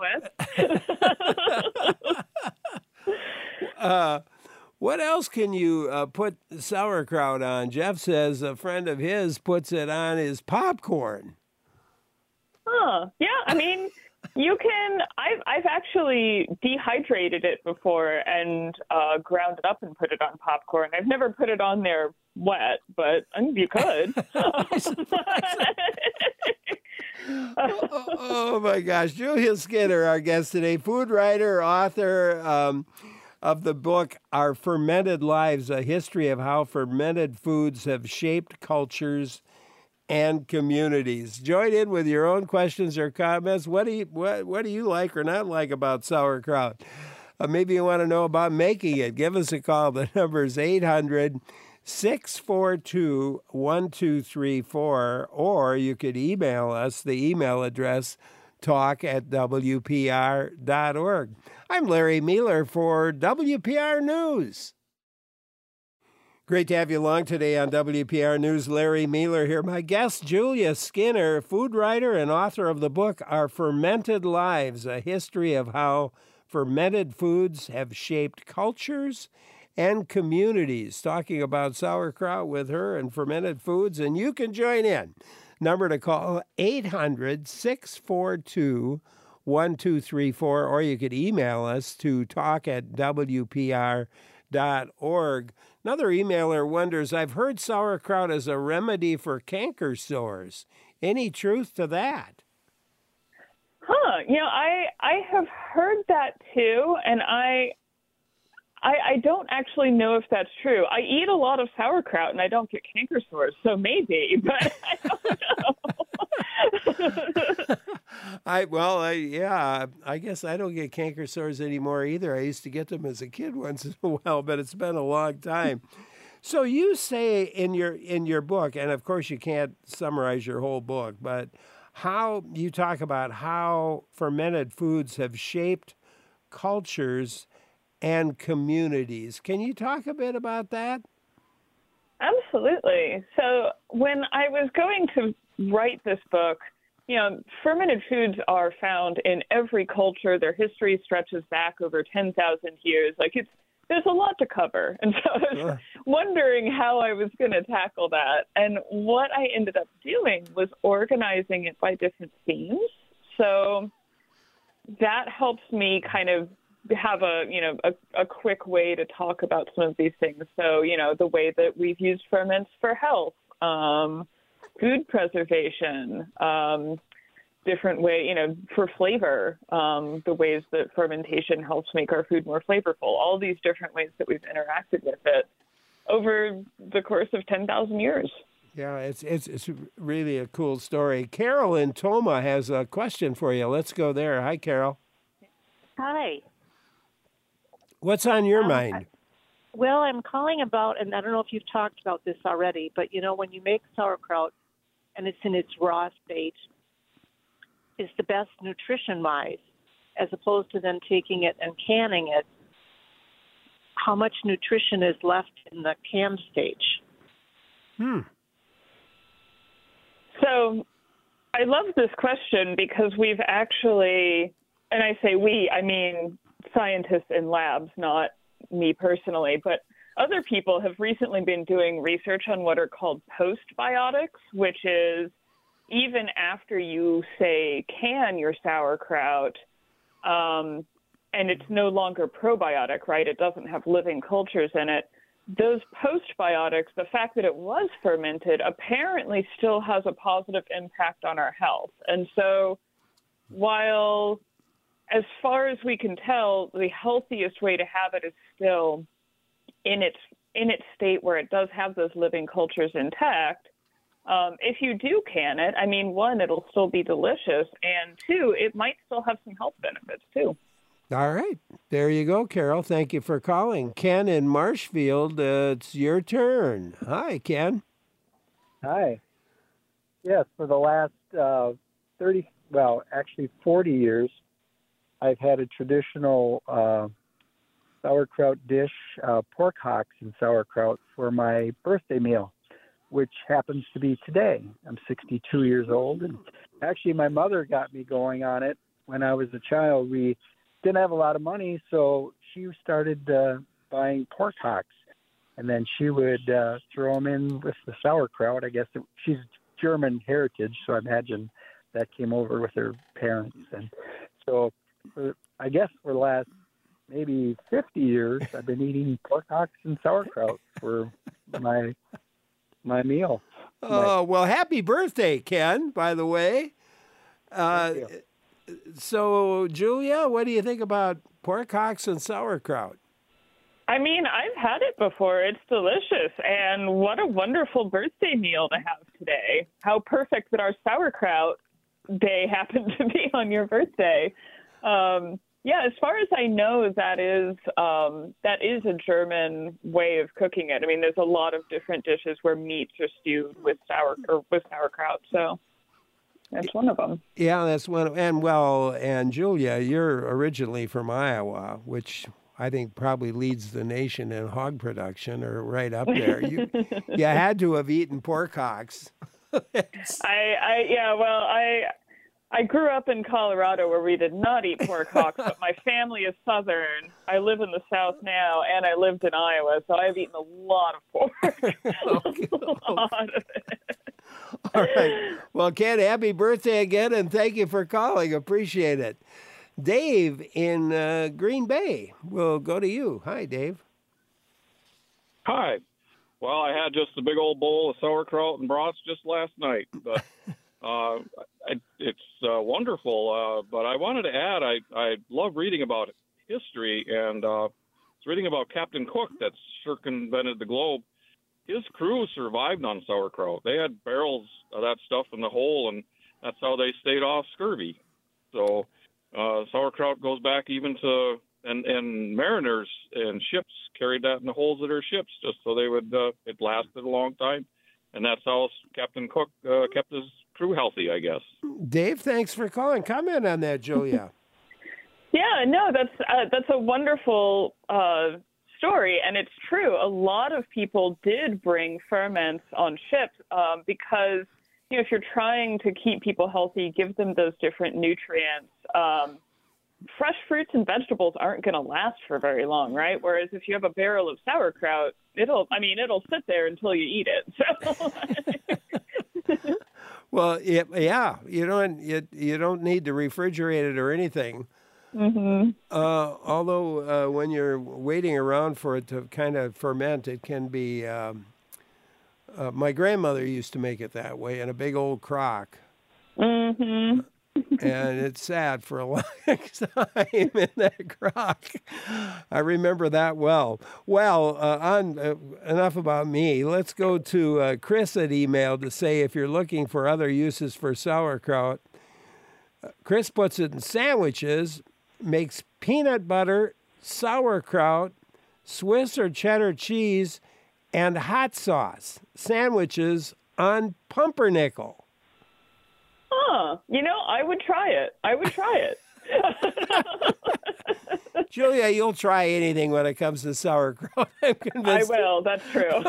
with. What else can you put sauerkraut on? Jeff says a friend of his puts it on his popcorn. Huh. Yeah, I mean, you can. I've actually dehydrated it before and ground it up and put it on popcorn. I've never put it on there wet, but you could. Oh my gosh. Julia Skinner, our guest today, food writer, author, of the book, Our Fermented Lives, A History of How Fermented Foods Have Shaped Cultures and Communities. Join in with your own questions or comments. What do you like or not like about sauerkraut? Maybe you want to know about making it. Give us a call. The number is 800-642-1234, or you could email us. The email address, talk@wpr.org. I'm Larry Mealer for WPR News. Great to have you along today on WPR News. Larry Mealer here. My guest, Julia Skinner, food writer and author of the book, Our Fermented Lives, A History of How Fermented Foods Have Shaped Cultures and Communities. Talking about sauerkraut with her and fermented foods, and you can join in. Number to call, 800-642-1234, or you could email us to talk@wpr.org. Another emailer wonders, I've heard sauerkraut is a remedy for canker sores. Any truth to that? Huh. I have heard that too, and I don't actually know if that's true. I eat a lot of sauerkraut and I don't get canker sores, so maybe, but I don't know. I guess I don't get canker sores anymore either. I used to get them as a kid once in a while, but it's been a long time. So you say in your book, and of course you can't summarize your whole book, but how you talk about how fermented foods have shaped cultures and communities. Can you talk a bit about that? Absolutely. So when I was going to write this book, fermented foods are found in every culture. Their history stretches back over 10,000 years. There's a lot to cover. And so I was wondering how I was going to tackle that. And what I ended up doing was organizing it by different themes. So that helps me kind of have a quick way to talk about some of these things. So, the way that we've used ferments for health, food preservation, different way, for flavor, the ways that fermentation helps make our food more flavorful, all these different ways that we've interacted with it over the course of 10,000 years. Yeah, it's really a cool story. Carol in Toma has a question for you. Let's go there. Hi, Carol. Hi. What's on your mind? Well, I'm calling about, and I don't know if you've talked about this already, but when you make sauerkraut and it's in its raw state, is the best nutrition-wise, as opposed to then taking it and canning it. How much nutrition is left in the canned stage? So I love this question because we've actually, and I say we, I mean scientists in labs, not me personally, but other people have recently been doing research on what are called postbiotics, which is even after you, say, can your sauerkraut, and it's no longer probiotic, right? It doesn't have living cultures in it. Those postbiotics, the fact that it was fermented, apparently still has a positive impact on our health. And so while, as far as we can tell, the healthiest way to have it is still in its state where it does have those living cultures intact, if you do can it, I mean, one, it'll still be delicious, and two, it might still have some health benefits too. All right. There you go, Carol. Thank you for calling. Ken in Marshfield, it's your turn. Hi, Ken. Hi. Yes, for the last 40 years, I've had a traditional sauerkraut dish, pork hocks and sauerkraut for my birthday meal, which happens to be today. I'm 62 years old, and actually my mother got me going on it when I was a child. We didn't have a lot of money, so she started buying pork hocks, and then she would throw them in with the sauerkraut. I guess she's German heritage, so I imagine that came over with her parents. And so I guess for the last maybe 50 years, I've been eating pork hocks and sauerkraut for my meal. Oh, well, happy birthday, Ken, by the way. So, Julia, what do you think about pork hocks and sauerkraut? I mean, I've had it before. It's delicious. And what a wonderful birthday meal to have today. How perfect that our sauerkraut day happened to be on your birthday. Yeah, as far as I know, that is a German way of cooking it. I mean, there's a lot of different dishes where meats are stewed with sauerkraut. So that's one of them. Yeah, that's one. And Julia, you're originally from Iowa, which I think probably leads the nation in hog production, or right up there. You had to have eaten pork hocks. I grew up in Colorado where we did not eat pork hocks, but my family is Southern. I live in the South now, and I lived in Iowa, so I've eaten a lot of pork. A lot of it. All right. Well, Ken, happy birthday again, and thank you for calling. Appreciate it. Dave in Green Bay, we'll go to you. Hi, Dave. Hi. Well, I had just a big old bowl of sauerkraut and brats just last night, but it's wonderful. But I wanted to add, I love reading about history, and I was reading about Captain Cook that circumvented the globe. His crew survived on sauerkraut. They had barrels of that stuff in the hole, and that's how they stayed off scurvy. So sauerkraut goes back even to, and mariners and ships carried that in the holes of their ships just so they would, it lasted a long time. And that's how Captain Cook kept his crew healthy, I guess. Dave, thanks for calling. Comment on that, Julia. Yeah, no, that's a wonderful story, and it's true. A lot of people did bring ferments on ships because, if you're trying to keep people healthy, give them those different nutrients. Fresh fruits and vegetables aren't going to last for very long, right? Whereas if you have a barrel of sauerkraut, it'll sit there until you eat it. So. Well, yeah, you don't need to refrigerate it or anything. Although when you're waiting around for it to kind of ferment, it can be. My grandmother used to make it that way in a big old crock. Mm-hmm. And it sat for a long time in that crock. I remember that well. Well, enough about me. Let's go to Chris at email to say if you're looking for other uses for sauerkraut. Chris puts it in sandwiches, makes peanut butter, sauerkraut, Swiss or cheddar cheese, and hot sauce sandwiches on pumpernickel. Huh. I would try it. Julia, you'll try anything when it comes to sauerkraut. I'm convinced. I will. That's true.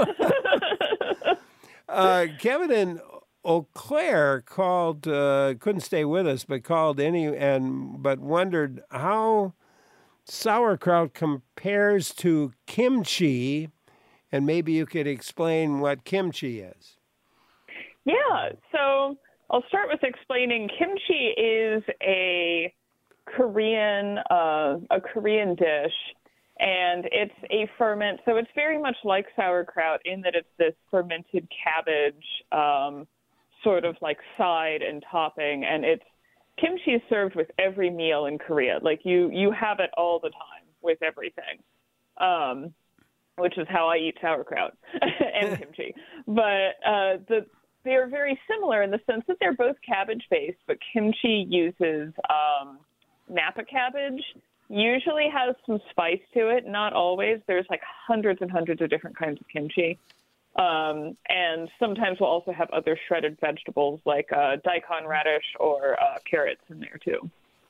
Kevin in Eau Claire called, couldn't stay with us, but called but wondered how sauerkraut compares to kimchi, and maybe you could explain what kimchi is. Yeah. So I'll start with explaining kimchi is a Korean dish, and it's a ferment. So it's very much like sauerkraut in that it's this fermented cabbage sort of like side and topping, and kimchi is served with every meal in Korea. Like you have it all the time with everything, which is how I eat sauerkraut and kimchi. But they're very similar in the sense that they're both cabbage-based, but kimchi uses Napa cabbage, usually has some spice to it, not always. There's like hundreds and hundreds of different kinds of kimchi. And sometimes we'll also have other shredded vegetables like daikon radish or carrots in there too.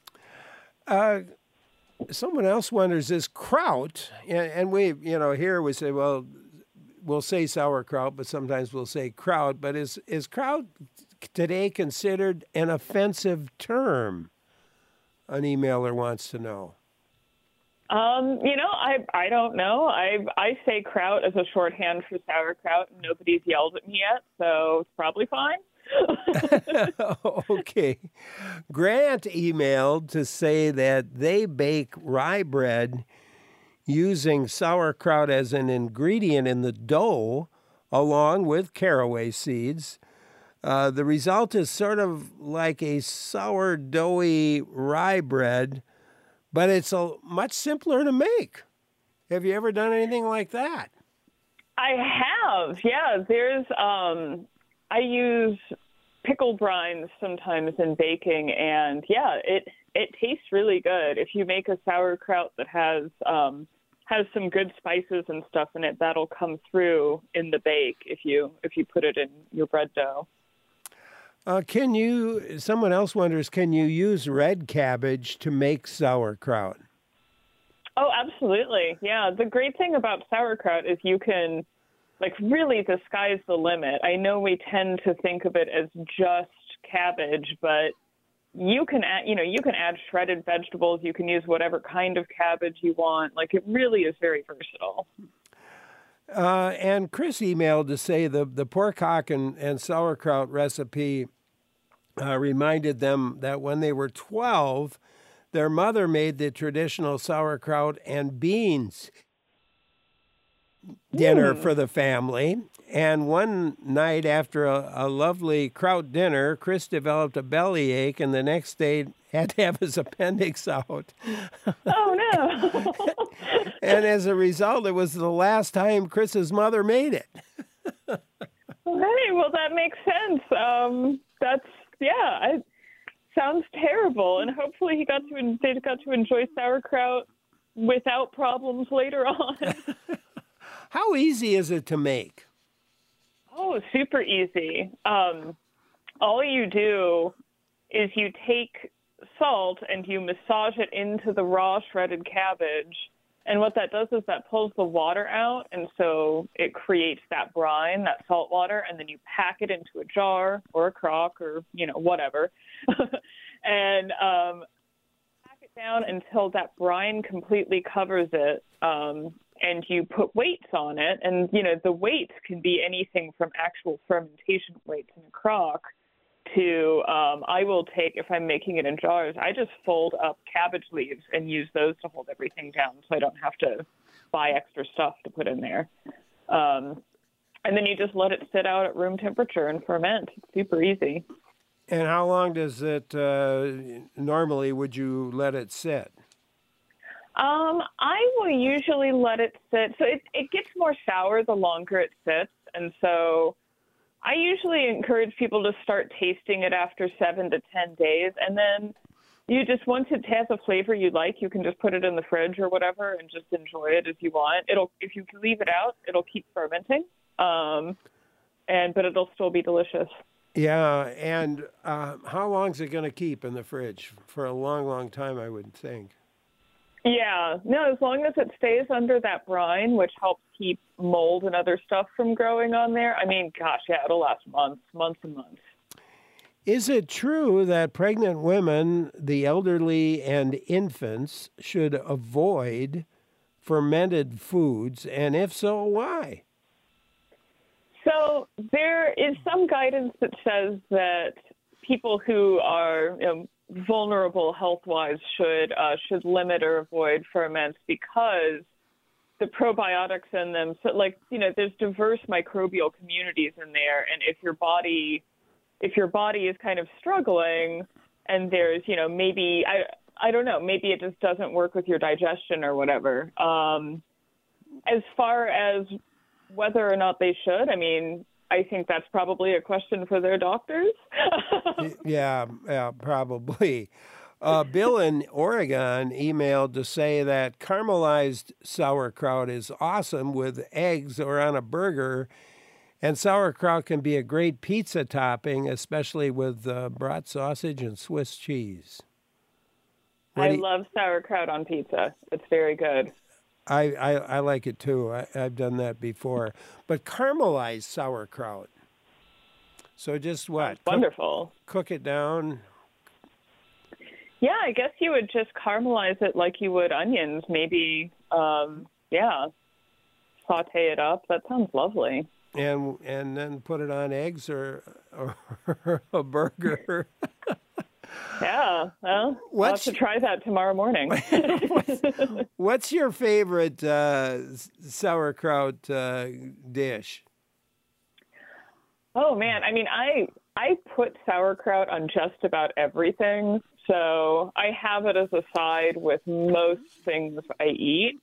Someone else wonders, is kraut, and we, here we say, well, we'll say sauerkraut, but sometimes we'll say kraut, but is kraut today considered an offensive term? An emailer wants to know. I don't know. I say kraut as a shorthand for sauerkraut, and nobody's yelled at me yet, so it's probably fine. Okay. Grant emailed to say that they bake rye bread using sauerkraut as an ingredient in the dough, along with caraway seeds. The result is sort of like a sourdoughy rye bread, but it's much simpler to make. Have you ever done anything like that? I have, yeah. There's, I use pickle brines sometimes in baking, and yeah, it tastes really good. If you make a sauerkraut that has some good spices and stuff in it, that'll come through in the bake if you put it in your bread dough. Someone else wonders, can you use red cabbage to make sauerkraut? Oh, absolutely. Yeah. The great thing about sauerkraut is you can, really the sky's the limit. I know we tend to think of it as just cabbage, but you can add shredded vegetables. You can use whatever kind of cabbage you want. It really is very versatile. And Chris emailed to say the pork hock and sauerkraut recipe reminded them that when they were 12, their mother made the traditional sauerkraut and beans dinner for the family. And one night after a lovely kraut dinner, Chris developed a bellyache, and the next day had to have his appendix out. Oh, no. And as a result, it was the last time Chris's mother made it. Hey, well, that makes sense. It sounds terrible. And hopefully they got to enjoy sauerkraut without problems later on. How easy is it to make? Oh, super easy. All you do is you take salt and you massage it into the raw shredded cabbage. And what that does is that pulls the water out, and so it creates that brine, that salt water, and then you pack it into a jar or a crock or, whatever, and pack it down until that brine completely covers it, and you put weights on it. And, the weights can be anything from actual fermentation weights in a crock I will take, if I'm making it in jars, I just fold up cabbage leaves and use those to hold everything down so I don't have to buy extra stuff to put in there. And then you just let it sit out at room temperature and ferment. It's super easy. And how long does it, normally would you let it sit? I will usually let it sit. So it gets more sour the longer it sits. And so I usually encourage people to start tasting it after 7 to 10 days. And then you just, once it has a flavor you like, you can just put it in the fridge or whatever and just enjoy it as you want. If you leave it out, it'll keep fermenting. But it'll still be delicious. Yeah, and how long is it going to keep in the fridge? For a long, long time, I would think. Yeah, no, as long as it stays under that brine, which helps keep mold and other stuff from growing on there. I mean, gosh, yeah, it'll last months and months. Is it true that pregnant women, the elderly, and infants should avoid fermented foods? And if so, why? So there is some guidance that says that people who are vulnerable health-wise should limit or avoid ferments because the probiotics in them. So, there's diverse microbial communities in there, and if your body is kind of struggling, and there's maybe I don't know, maybe it just doesn't work with your digestion or whatever. As far as whether or not they should, I mean, I think that's probably a question for their doctors. Yeah, probably. Bill in Oregon emailed to say that caramelized sauerkraut is awesome with eggs or on a burger, and sauerkraut can be a great pizza topping, especially with brat sausage and Swiss cheese. I love sauerkraut on pizza. It's very good. I like it too. I've done that before. But caramelized sauerkraut. So just what? Wonderful. Cook it down. Yeah, I guess you would just caramelize it like you would onions. Maybe, saute it up. That sounds lovely. And then put it on eggs or a burger. Yeah, well, I'll have to try that tomorrow morning. What's your favorite sauerkraut dish? Oh, man. I mean, I put sauerkraut on just about everything. So I have it as a side with most things I eat.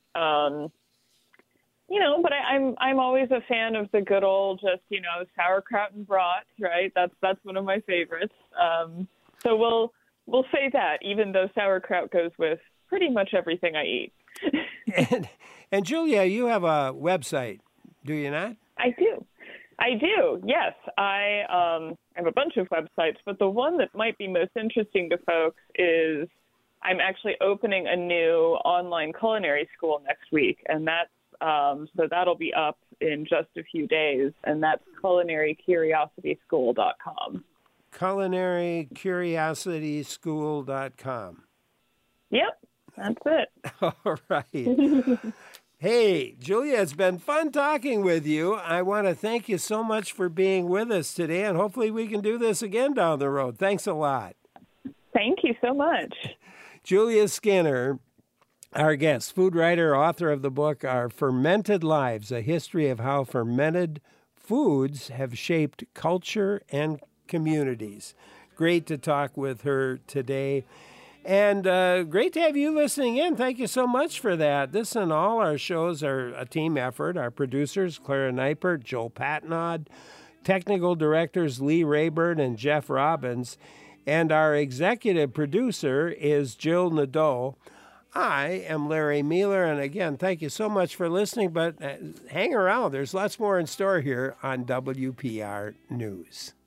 But I'm always a fan of the good old sauerkraut and brat, right? That's one of my favorites. So we'll say that, even though sauerkraut goes with pretty much everything I eat. And Julia, you have a website, do you not? I do, yes. I have a bunch of websites, but the one that might be most interesting to folks is I'm actually opening a new online culinary school next week, and that's so that'll be up in just a few days, and that's culinarygcuriosityschool.com. culinarygcuriosityschool.com. Yep, that's it. All right. Hey, Julia, it's been fun talking with you. I want to thank you so much for being with us today, and hopefully we can do this again down the road. Thanks a lot. Thank you so much. Julia Skinner, our guest, food writer, author of the book, Our Fermented Lives, A History of How Fermented Foods Have Shaped Culture and Communities. Great to talk with her today. And great to have you listening in. Thank you so much for that. This and all our shows are a team effort. Our producers, Clara Neipert, Joel Patnod, technical directors Lee Rayburn and Jeff Robbins, and our executive producer is Jill Nadeau. I am Larry Mealer, and again, thank you so much for listening, but hang around. There's lots more in store here on WPR News.